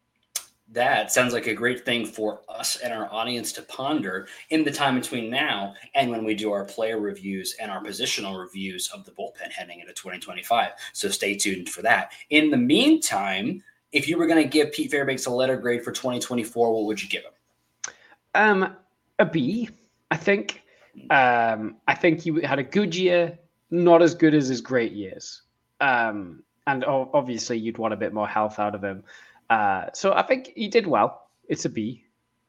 That sounds like a great thing for us and our audience to ponder in the time between now and when we do our player reviews and our positional reviews of the bullpen heading into twenty twenty-five. So stay tuned for that. In the meantime, if you were going to give Pete Fairbanks a letter grade for twenty twenty-four, what would you give him? Um, a B, I think. Um, I think he had a good year, not as good as his great years. Um, and obviously you'd want a bit more health out of him. Uh, so I think he did well. It's a B.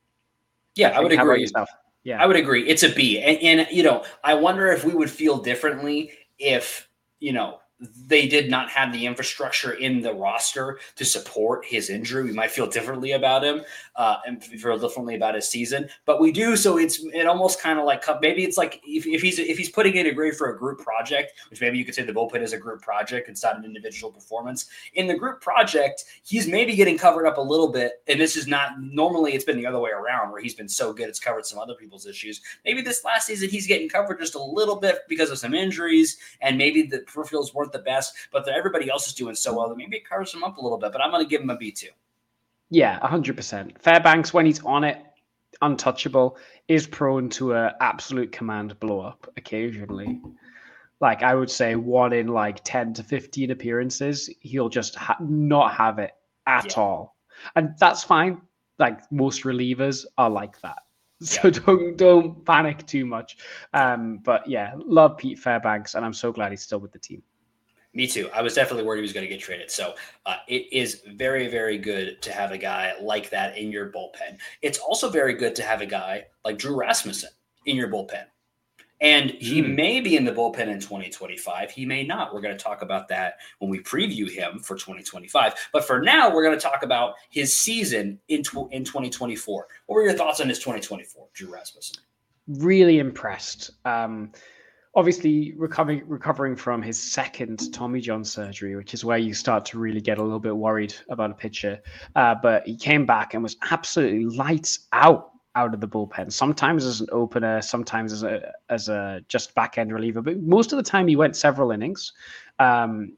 Yeah, I, I would agree. Yeah, I would agree. It's a B. And, and, you know, I wonder if we would feel differently if, you know, they did not have the infrastructure in the roster to support his injury. We might feel differently about him uh, and feel differently about his season, but we do. So it's it almost kind of like maybe it's like if, if he's if he's putting in a grade for a group project, which maybe you could say the bullpen is a group project. It's not an individual performance. In the group project, he's maybe getting covered up a little bit. And this is not normally it's been the other way around where he's been so good it's covered some other people's issues. Maybe this last season he's getting covered just a little bit because of some injuries and maybe the peripherals weren't the best, but everybody else is doing so well that maybe it covers him up a little bit, but I'm going to give him a B two. Yeah, one hundred percent. Fairbanks, when he's on it, untouchable, is prone to an absolute command blow up occasionally. Like I would say one in like ten to fifteen appearances, he'll just ha- not have it at yeah. all. And that's fine. Like most relievers are like that. So yeah. don't don't panic too much. Um, but yeah, love Pete Fairbanks, and I'm so glad he's still with the team. Me too. I was definitely worried he was going to get traded. So uh, it is very, very good to have a guy like that in your bullpen. It's also very good to have a guy like Drew Rasmussen in your bullpen. And he mm. may be in the bullpen in twenty twenty-five. He may not. We're going to talk about that when we preview him for twenty twenty-five. But for now, we're going to talk about his season in, tw- in twenty twenty-four. What were your thoughts on his twenty twenty-four, Drew Rasmussen? Really impressed. Um Obviously, recovering recovering from his second Tommy John surgery, which is where you start to really get a little bit worried about a pitcher. Uh, but he came back and was absolutely lights out out of the bullpen. Sometimes as an opener, sometimes as a as a just back end reliever. But most of the time, he went several innings. Um,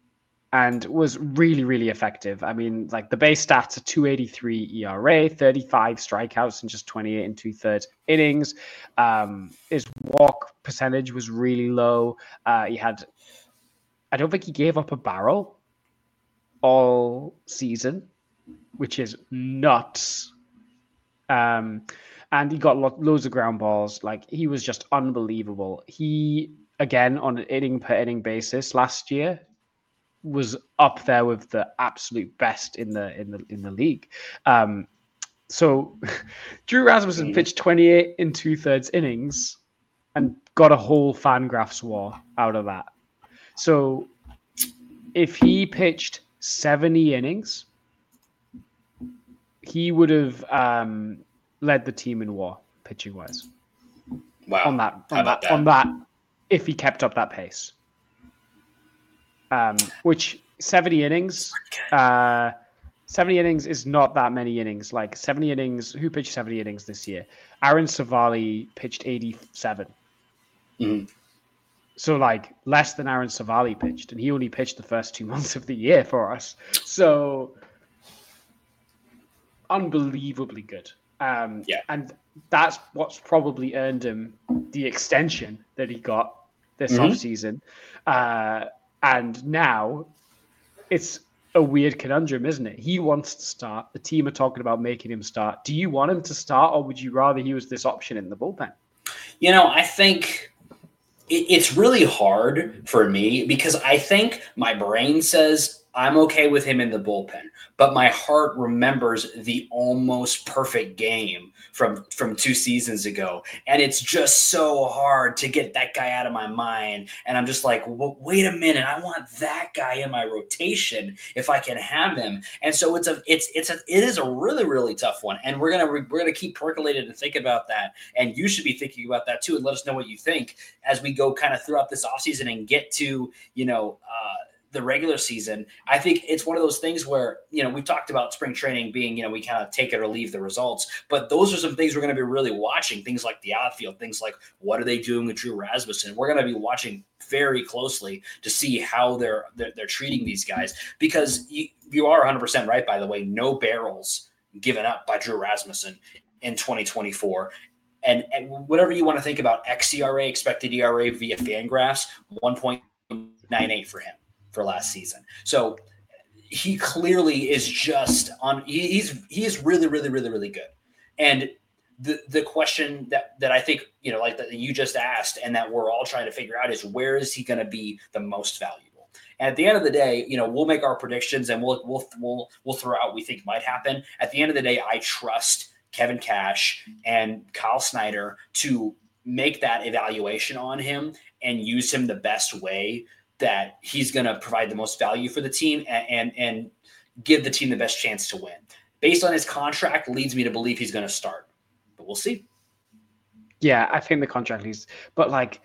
and was really, really effective. I mean, like the base stats are two eighty-three E R A, thirty-five strikeouts in just twenty-eight and two-thirds innings. Um, his walk percentage was really low. Uh, he had, I don't think he gave up a barrel all season, which is nuts. Um, and he got lo- loads of ground balls. Like he was just unbelievable. He, again, on an inning per inning basis last year, was up there with the absolute best in the in the in the league. Um, so Drew Rasmussen pitched twenty-eight and two-thirds innings and got a whole Fangraphs war out of that. So if he pitched seventy innings, he would have um, led the team in war pitching wise. Wow. On that, on that, that, on that, if he kept up that pace. Um, which seventy innings, uh, seventy innings is not that many innings. Like seventy innings, who pitched seventy innings this year? Aaron Savali pitched eighty-seven. Mm-hmm. So like less than Aaron Savali pitched, and he only pitched the first two months of the year for us. So unbelievably good. Um, yeah. And that's what's probably earned him the extension that he got this mm-hmm. offseason. Uh, And now it's a weird conundrum, isn't it? He wants to start. The team are talking about making him start. Do you want him to start, or would you rather he was this option in the bullpen? You know, I think it, it's really hard for me because I think my brain says I'm okay with him in the bullpen, but my heart remembers the almost perfect game from, from two seasons ago. And it's just so hard to get that guy out of my mind. And I'm just like, well, wait a minute. I want that guy in my rotation if I can have him. And so it's a, it's, it's a, it is a really, really tough one. And we're going to, we're going to keep percolating and think about that. And you should be thinking about that too. And let us know what you think as we go kind of throughout this offseason and get to, you know, uh, the regular season. I think it's one of those things where, you know, we talked about spring training being, you know, we kind of take it or leave the results, but those are some things we're going to be really watching, things like the outfield, things like what are they doing with Drew Rasmussen? We're going to be watching very closely to see how they're, they're, they're treating these guys, because you, you are one hundred percent right, by the way, no barrels given up by Drew Rasmussen in twenty twenty-four. And, and whatever you want to think about X E R A, expected E R A via Fangraphs, one point nine eight for him for last season. So he clearly is just on, he, he's, he is really, really, really, really good. And the, the question that, that I think, you know, like that you just asked and that we're all trying to figure out is where is he going to be the most valuable? And at the end of the day, you know, we'll make our predictions and we'll, we'll, we'll, we'll throw out what we think might happen. At the end of the day, I trust Kevin Cash and Kyle Snyder to make that evaluation on him and use him the best way that he's going to provide the most value for the team and, and, and give the team the best chance to win. Based on his contract leads me to believe he's going to start, but we'll see. Yeah, I think the contract leads, but like,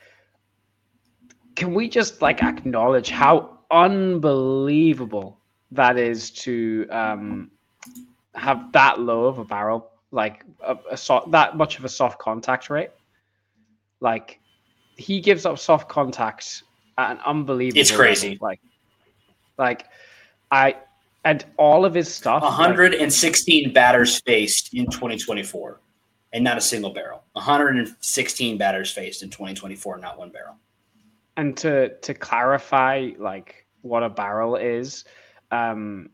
can we just like acknowledge how unbelievable that is to um, have that low of a barrel, like a, a so- that much of a soft contact rate? Like he gives up soft contact at an unbelievable It's crazy. Level. Like, like I, and all of his stuff. one hundred sixteen like, batters faced in twenty twenty-four and not a single barrel. one hundred sixteen batters faced in twenty twenty-four, not one barrel. And to, to clarify like what a barrel is, um,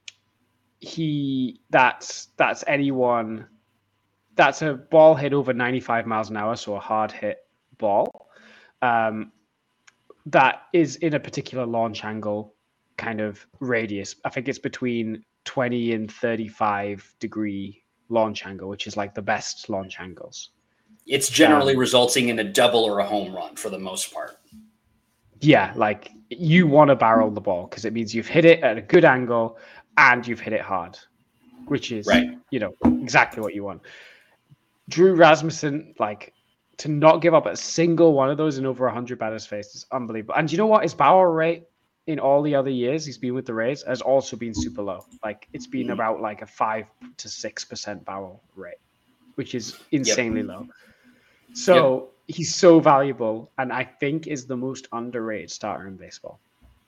he, that's, that's anyone, that's a ball hit over ninety-five miles an hour. So a hard hit ball. Um, that is in a particular launch angle kind of radius. I think it's between twenty and thirty-five degree launch angle, which is like the best launch angles. It's generally um, resulting in a double or a home run for the most part. Yeah, like you want to barrel the ball because it means you've hit it at a good angle and you've hit it hard, which is, right. you know, exactly what you want. Drew Rasmussen, like, to not give up a single one of those in over one hundred batters faced is unbelievable. And you know what? His barrel rate in all the other years he's been with the Rays has also been super low. Like it's been about like a five to six percent barrel rate, which is insanely yep. low. So yep. he's so valuable, and I think is the most underrated starter in baseball.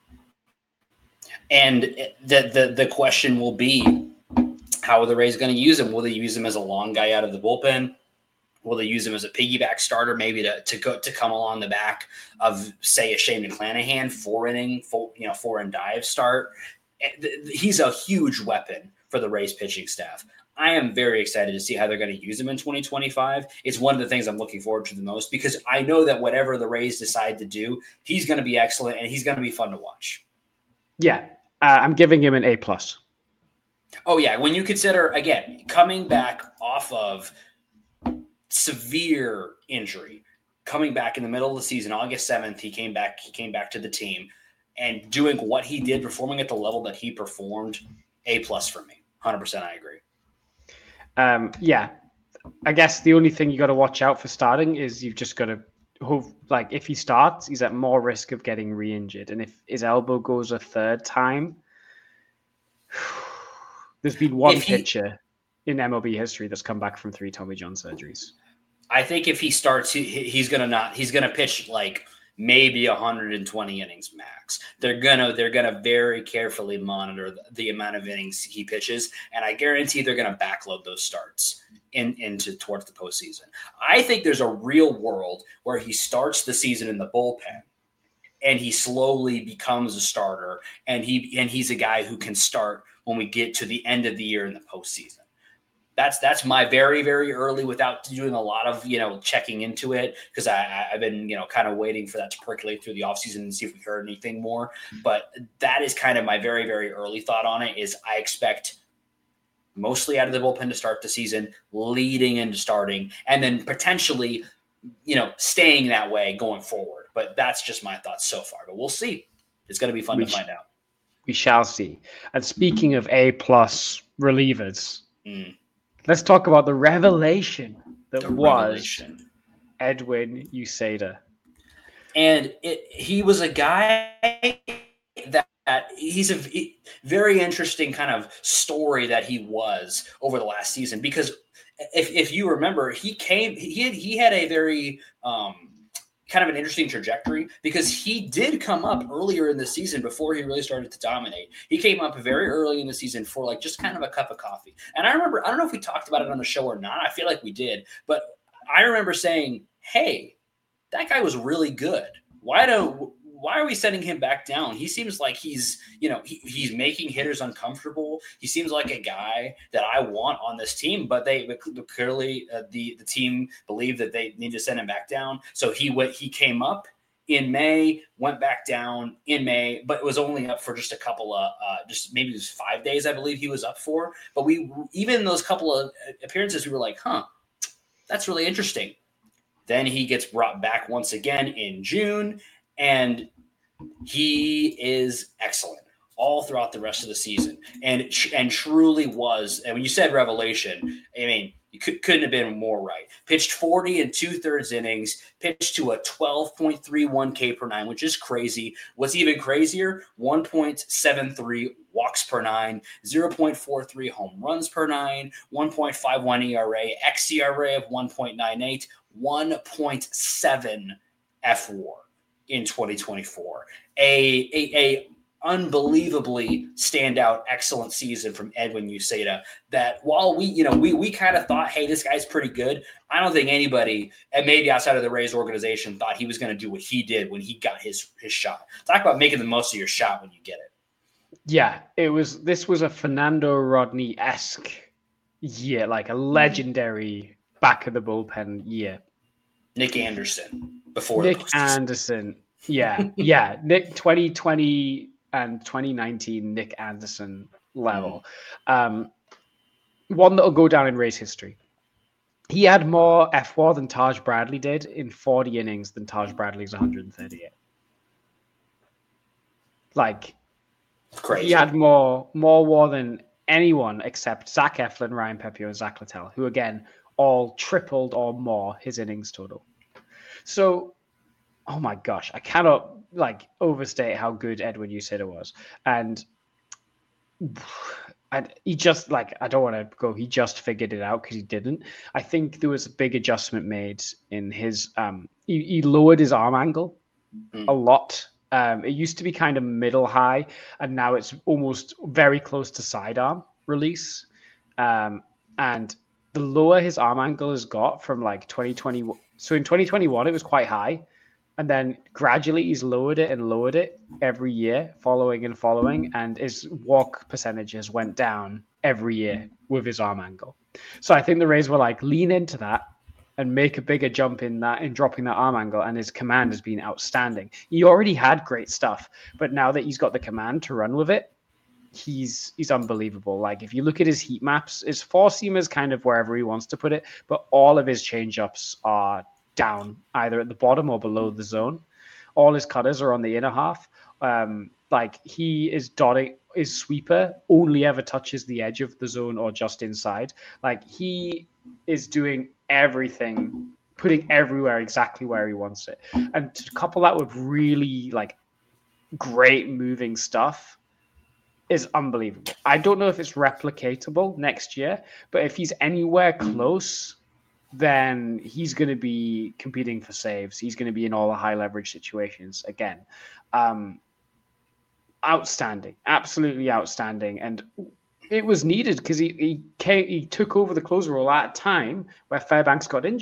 And the the the question will be, how are the Rays going to use him? Will they use him as a long guy out of the bullpen? Will they use him as a piggyback starter, maybe to to go to come along the back of, say, a Shane McClanahan four inning, four, you know, four and dive start? He's a huge weapon for the Rays pitching staff. I am very excited to see how they're going to use him in twenty twenty-five. It's one of the things I'm looking forward to the most because I know that whatever the Rays decide to do, he's going to be excellent and he's going to be fun to watch. Yeah, uh, I'm giving him an A plus. Oh yeah, when you consider again coming back off of severe injury, coming back in the middle of the season, August seventh, he came back. He came back to the team and doing what he did, performing at the level that he performed. A plus for me, one hundred percent. I agree. Um, yeah, I guess the only thing you got to watch out for starting is you've just got to hope, like if he starts, he's at more risk of getting re-injured, and if his elbow goes a third time, there's been one he, pitcher in M L B history that's come back from three Tommy John surgeries. I think if he starts, he, he's gonna not. He's gonna pitch like maybe one hundred twenty innings max. They're gonna they're gonna very carefully monitor the, the amount of innings he pitches, and I guarantee they're gonna backload those starts in into towards the postseason. I think there's a real world where he starts the season in the bullpen, and he slowly becomes a starter, and he and he's a guy who can start when we get to the end of the year in the postseason. That's that's my very, very early, without doing a lot of, you know, checking into it, because I, I've been, you know, kind of waiting for that to percolate through the offseason and see if we heard anything more. But that is kind of my very, very early thought on it, is I expect mostly out of the bullpen to start the season, leading into starting, and then potentially, you know, staying that way going forward. But that's just my thoughts so far. But we'll see. It's going to be fun we to find out. We shall see. And speaking of A-plus relievers, mm. let's talk about the revelation that the was revelation. Edwin Uceda. And it, he was a guy that, that he's a very interesting kind of story that he was over the last season, because if if you remember, he came he had, he had a very um, kind of an interesting trajectory, because he did come up earlier in the season before he really started to dominate. He came up very early in the season for like just kind of a cup of coffee. And I remember, I don't know if we talked about it on the show or not. I feel like we did, but I remember saying, hey, that guy was really good. Why don't, why are we sending him back down? He seems like he's, you know, he, he's making hitters uncomfortable. He seems like a guy that I want on this team, but they but clearly uh, the, the team believed that they need to send him back down. So he went, he came up in May, went back down in May, but it was only up for just a couple of, uh, just maybe it was five days, I believe he was up for. But we, even those couple of appearances, we were like, huh, that's really interesting. Then he gets brought back once again in June, and he is excellent all throughout the rest of the season, and and truly was. And when you said revelation, I mean, you could, couldn't have been more right. Pitched forty and two thirds innings, pitched to a twelve point three one K per nine, which is crazy. What's even crazier, one point seven three walks per nine, zero point four three home runs per nine, one point five one E R A, X E R A of one point nine eight, one point seven F W A R in twenty twenty-four. A, a, a unbelievably standout, excellent season from Edwin Uceda, that while we, you know, we, we kind of thought, hey, this guy's pretty good. I don't think anybody, and maybe outside of the Rays organization, thought he was going to do what he did when he got his, his shot. Talk about making the most of your shot when you get it. Yeah, it was, this was a Fernando Rodney-esque year, like a legendary back of the bullpen year. Nick Anderson before Nick Anderson. Yeah, yeah. Nick twenty twenty and twenty nineteen Nick Anderson level. Um, one that'll go down in race history. He had more F W A R than Taj Bradley did in forty innings than Taj Bradley's one hundred thirty-eight. Like, crazy. He had more more W A R than anyone except Zach Eflin, Ryan Pepiot, and Zach Littell, who again all tripled or more his innings total. So, oh my gosh, I cannot like overstate how good Edwin Uceda was. And and he just like, I don't want to go, he just figured it out, because he didn't. I think there was a big adjustment made in his, um, he, he lowered his arm angle mm. a lot. Um, it used to be kind of middle high, and now it's almost very close to sidearm release. Um, and the lower his arm angle has got from like twenty twenty, so in twenty twenty-one, it was quite high. And then gradually he's lowered it and lowered it every year, following and following. And his walk percentages went down every year with his arm angle. So I think the Rays were like, lean into that and make a bigger jump in that, in dropping that arm angle. And his command has been outstanding. He already had great stuff, but now that he's got the command to run with it, he's he's unbelievable. Like if you look at his heat maps, his four seam is kind of wherever he wants to put it, but all of his changeups are down either at the bottom or below the zone. All his cutters are on the inner half. Um, like he is dotting, his sweeper only ever touches the edge of the zone or just inside. Like he is doing everything, putting everywhere exactly where he wants it. And to couple that with really like great moving stuff is unbelievable. I don't know if it's replicatable next year, but if he's anywhere close, then he's going to be competing for saves. He's going to be in all the high leverage situations again. Um, outstanding, absolutely outstanding. And it was needed because he he, came, he took over the closer role at a time where Fairbanks got injured.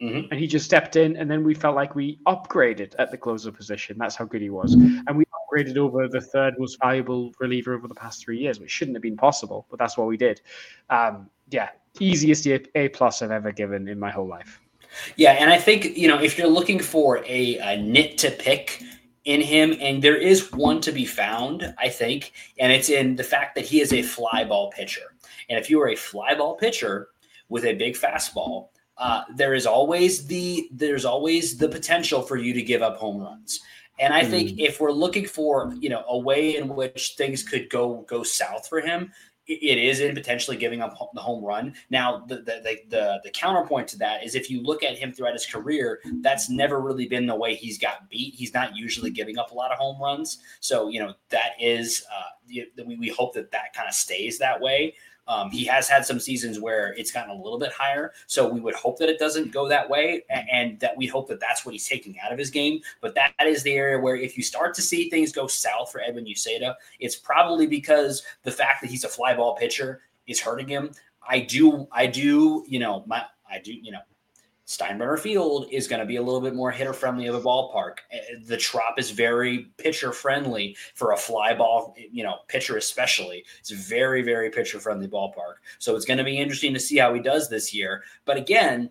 Mm-hmm. And he just stepped in, and then we felt like we upgraded at the closer position. That's how good he was. And we upgraded over the third most valuable reliever over the past three years, which shouldn't have been possible, but that's what we did. Um, yeah, easiest A plus I've ever given in my whole life. Yeah, and I think, you know, if you're looking for a, a nit to pick in him, and there is one to be found, I think, and it's in the fact that he is a fly ball pitcher. And if you are a fly ball pitcher with a big fastball, uh, there is always the there's always the potential for you to give up home runs. And I think mm. if we're looking for, you know, a way in which things could go go south for him, it is in potentially giving up the home run. Now, the, the the the counterpoint to that is if you look at him throughout his career, that's never really been the way he's got beat. He's not usually giving up a lot of home runs. So, you know, that is uh, we, we hope that that kind of stays that way. Um, he has had some seasons where it's gotten a little bit higher. So we would hope that it doesn't go that way and, and that we hope that that's what he's taking out of his game. But that is the area where if you start to see things go south for Edwin Uceta, it's probably because the fact that he's a fly ball pitcher is hurting him. I do, I do, you know, my, I do, you know, Steinbrenner Field is going to be a little bit more hitter friendly of a ballpark. The Trop is very pitcher friendly for a fly ball, you know, pitcher especially. It's a very, very pitcher friendly ballpark. So it's going to be interesting to see how he does this year. But again,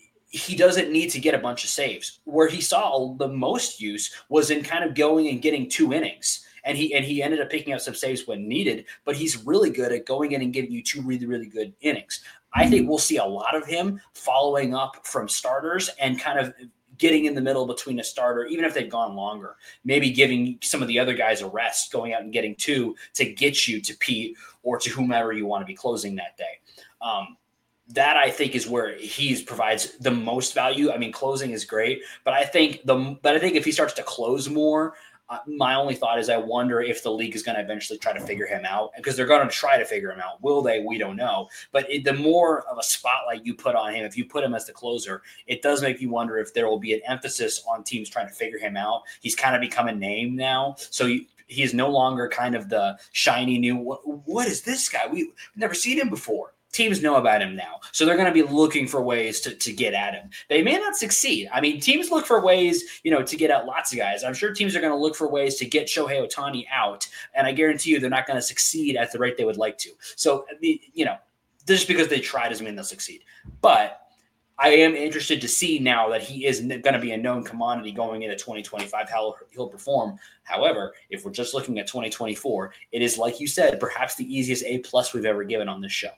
he doesn't need to get a bunch of saves. Where he saw the most use was in kind of going and getting two innings. And he and he ended up picking up some saves when needed, but he's really good at going in and giving you two really, really good innings. I think we'll see a lot of him following up from starters and kind of getting in the middle between a starter, even if they've gone longer, maybe giving some of the other guys a rest, going out and getting two to get you to Pete or to whomever you want to be closing that day. Um, that I think is where he provides the most value. I mean, closing is great, but I think the but I think if he starts to close more, Uh, my only thought is I wonder if the league is going to eventually try to figure him out, because they're going to try to figure him out. Will they? We don't know. But it, the more of a spotlight you put on him, if you put him as the closer, it does make you wonder if there will be an emphasis on teams trying to figure him out. He's kind of become a name now. So you, he is no longer kind of the shiny new, what, what is this guy? We've never seen him before. Teams know about him now, so they're going to be looking for ways to, to get at him. They may not succeed. I mean, teams look for ways, you know, to get at lots of guys. I'm sure teams are going to look for ways to get Shohei Ohtani out, and I guarantee you they're not going to succeed at the rate they would like to. So, you know, just because they try doesn't mean they'll succeed. But I am interested to see now that he is going to be a known commodity going into twenty twenty-five, how he'll perform. However, if we're just looking at twenty twenty-four, it is, like you said, perhaps the easiest A-plus we've ever given on this show.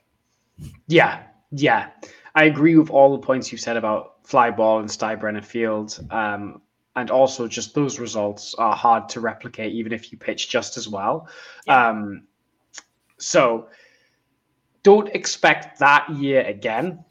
Yeah, yeah. I agree with all the points you said about fly ball and Steinbrenner Field. Um, and also just those results are hard to replicate, even if you pitch just as well. Yeah. Um, so don't expect that year again.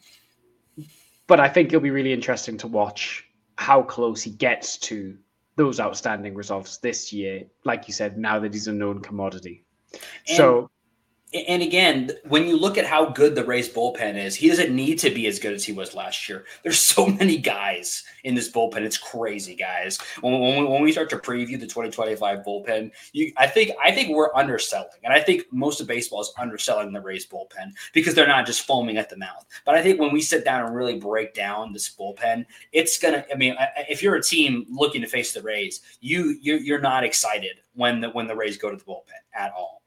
But I think it'll be really interesting to watch how close he gets to those outstanding results this year. Like you said, now that he's a known commodity. And- so... And again, when you look at how good the Rays bullpen is, he doesn't need to be as good as he was last year. There's so many guys in this bullpen. It's crazy, guys. When, when, we, when we start to preview the twenty twenty-five bullpen, you, I think I think we're underselling. And I think most of baseball is underselling the Rays bullpen because they're not just foaming at the mouth. But I think when we sit down and really break down this bullpen, it's going to – I mean, if you're a team looking to face the Rays, you, you, you're not excited when the, when the Rays go to the bullpen at all.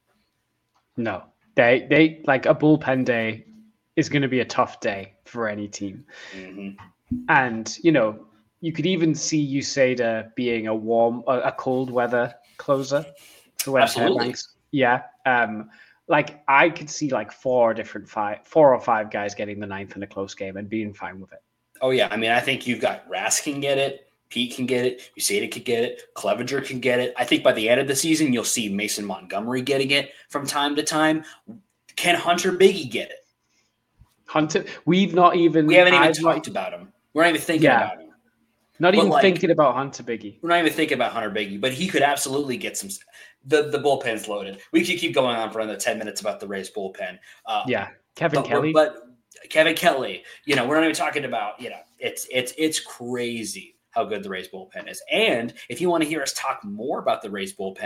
No. They, they like a bullpen day is going to be a tough day for any team. Mm-hmm. And, you know, you could even see Uceta being a warm, a, a cold weather closer for when Fairbanks. Yeah. Um, like I could see like four different five, four or five guys getting the ninth in a close game and being fine with it. Oh yeah. I mean, I think you've got Rask can get it. Pete can get it. Uceta can get it. Clevenger can get it. I think by the end of the season, you'll see Mason Montgomery getting it from time to time. Can Hunter Biggie get it? Hunter, we've not even. We haven't even I've talked not, about him. We're not even thinking yeah, about him. Not but even like, thinking about Hunter Biggie. We're not even thinking about Hunter Biggie, but he could absolutely get some. The the bullpen's loaded. We could keep going on for another ten minutes about the Rays bullpen. Uh, yeah, Kevin but, Kelly. But Kevin Kelly, you know, we're not even talking about. You know, it's it's it's crazy how good the Rays bullpen is. And if you want to hear us talk more about the Rays bullpen,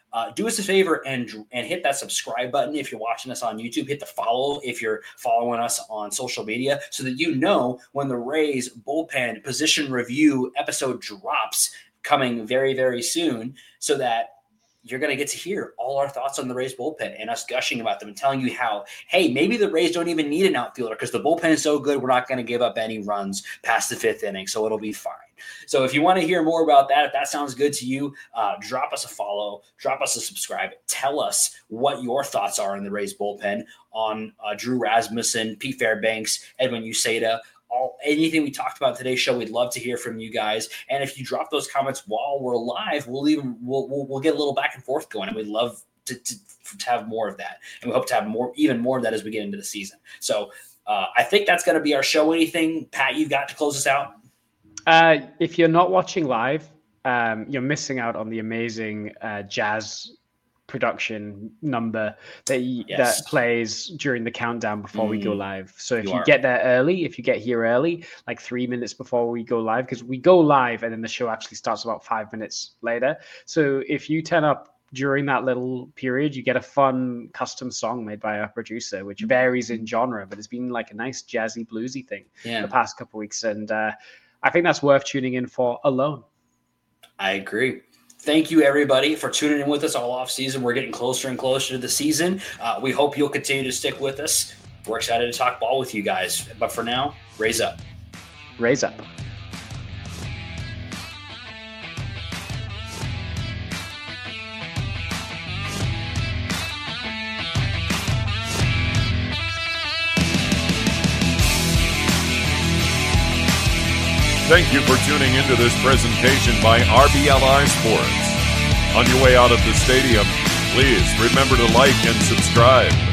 Uh, do us a favor and and hit that subscribe button if you're watching us on YouTube. Hit the follow if you're following us on social media so that you know when the Rays bullpen position review episode drops coming very, very soon, so that you're going to get to hear all our thoughts on the Rays bullpen and us gushing about them and telling you how, hey, maybe the Rays don't even need an outfielder because the bullpen is so good, we're not going to give up any runs past the fifth inning, so it'll be fine. So if you want to hear more about that, if that sounds good to you, uh, drop us a follow, drop us a subscribe. Tell us what your thoughts are on the Rays bullpen, on uh, Drew Rasmussen, Pete Fairbanks, Edwin Uceta, all anything we talked about today's show. We'd love to hear from you guys. And if you drop those comments while we're live, we'll even we'll we'll, we'll get a little back and forth going, and we'd love to, to, to have more of that. And we hope to have more, even more of that as we get into the season. So uh, I think that's going to be our show. Anything, Pat, you've got to close us out? Uh, if you're not watching live, um, you're missing out on the amazing uh, jazz production number that yes. that plays during the countdown before mm. we go live. So if you, you get there early, if you get here early, like three minutes before we go live, because we go live and then the show actually starts about five minutes later. So if you turn up during that little period, you get a fun custom song made by our producer, which varies in genre, but it's been like a nice jazzy bluesy thing yeah. the past couple of weeks. And uh, I think that's worth tuning in for alone. I agree. Thank you, everybody, for tuning in with us all off season. We're getting closer and closer to the season. Uh, we hope you'll continue to stick with us. We're excited to talk ball with you guys. But for now, raise up. Raise up. Thank you for tuning into this presentation by R B L R Sports. On your way out of the stadium, please remember to like and subscribe.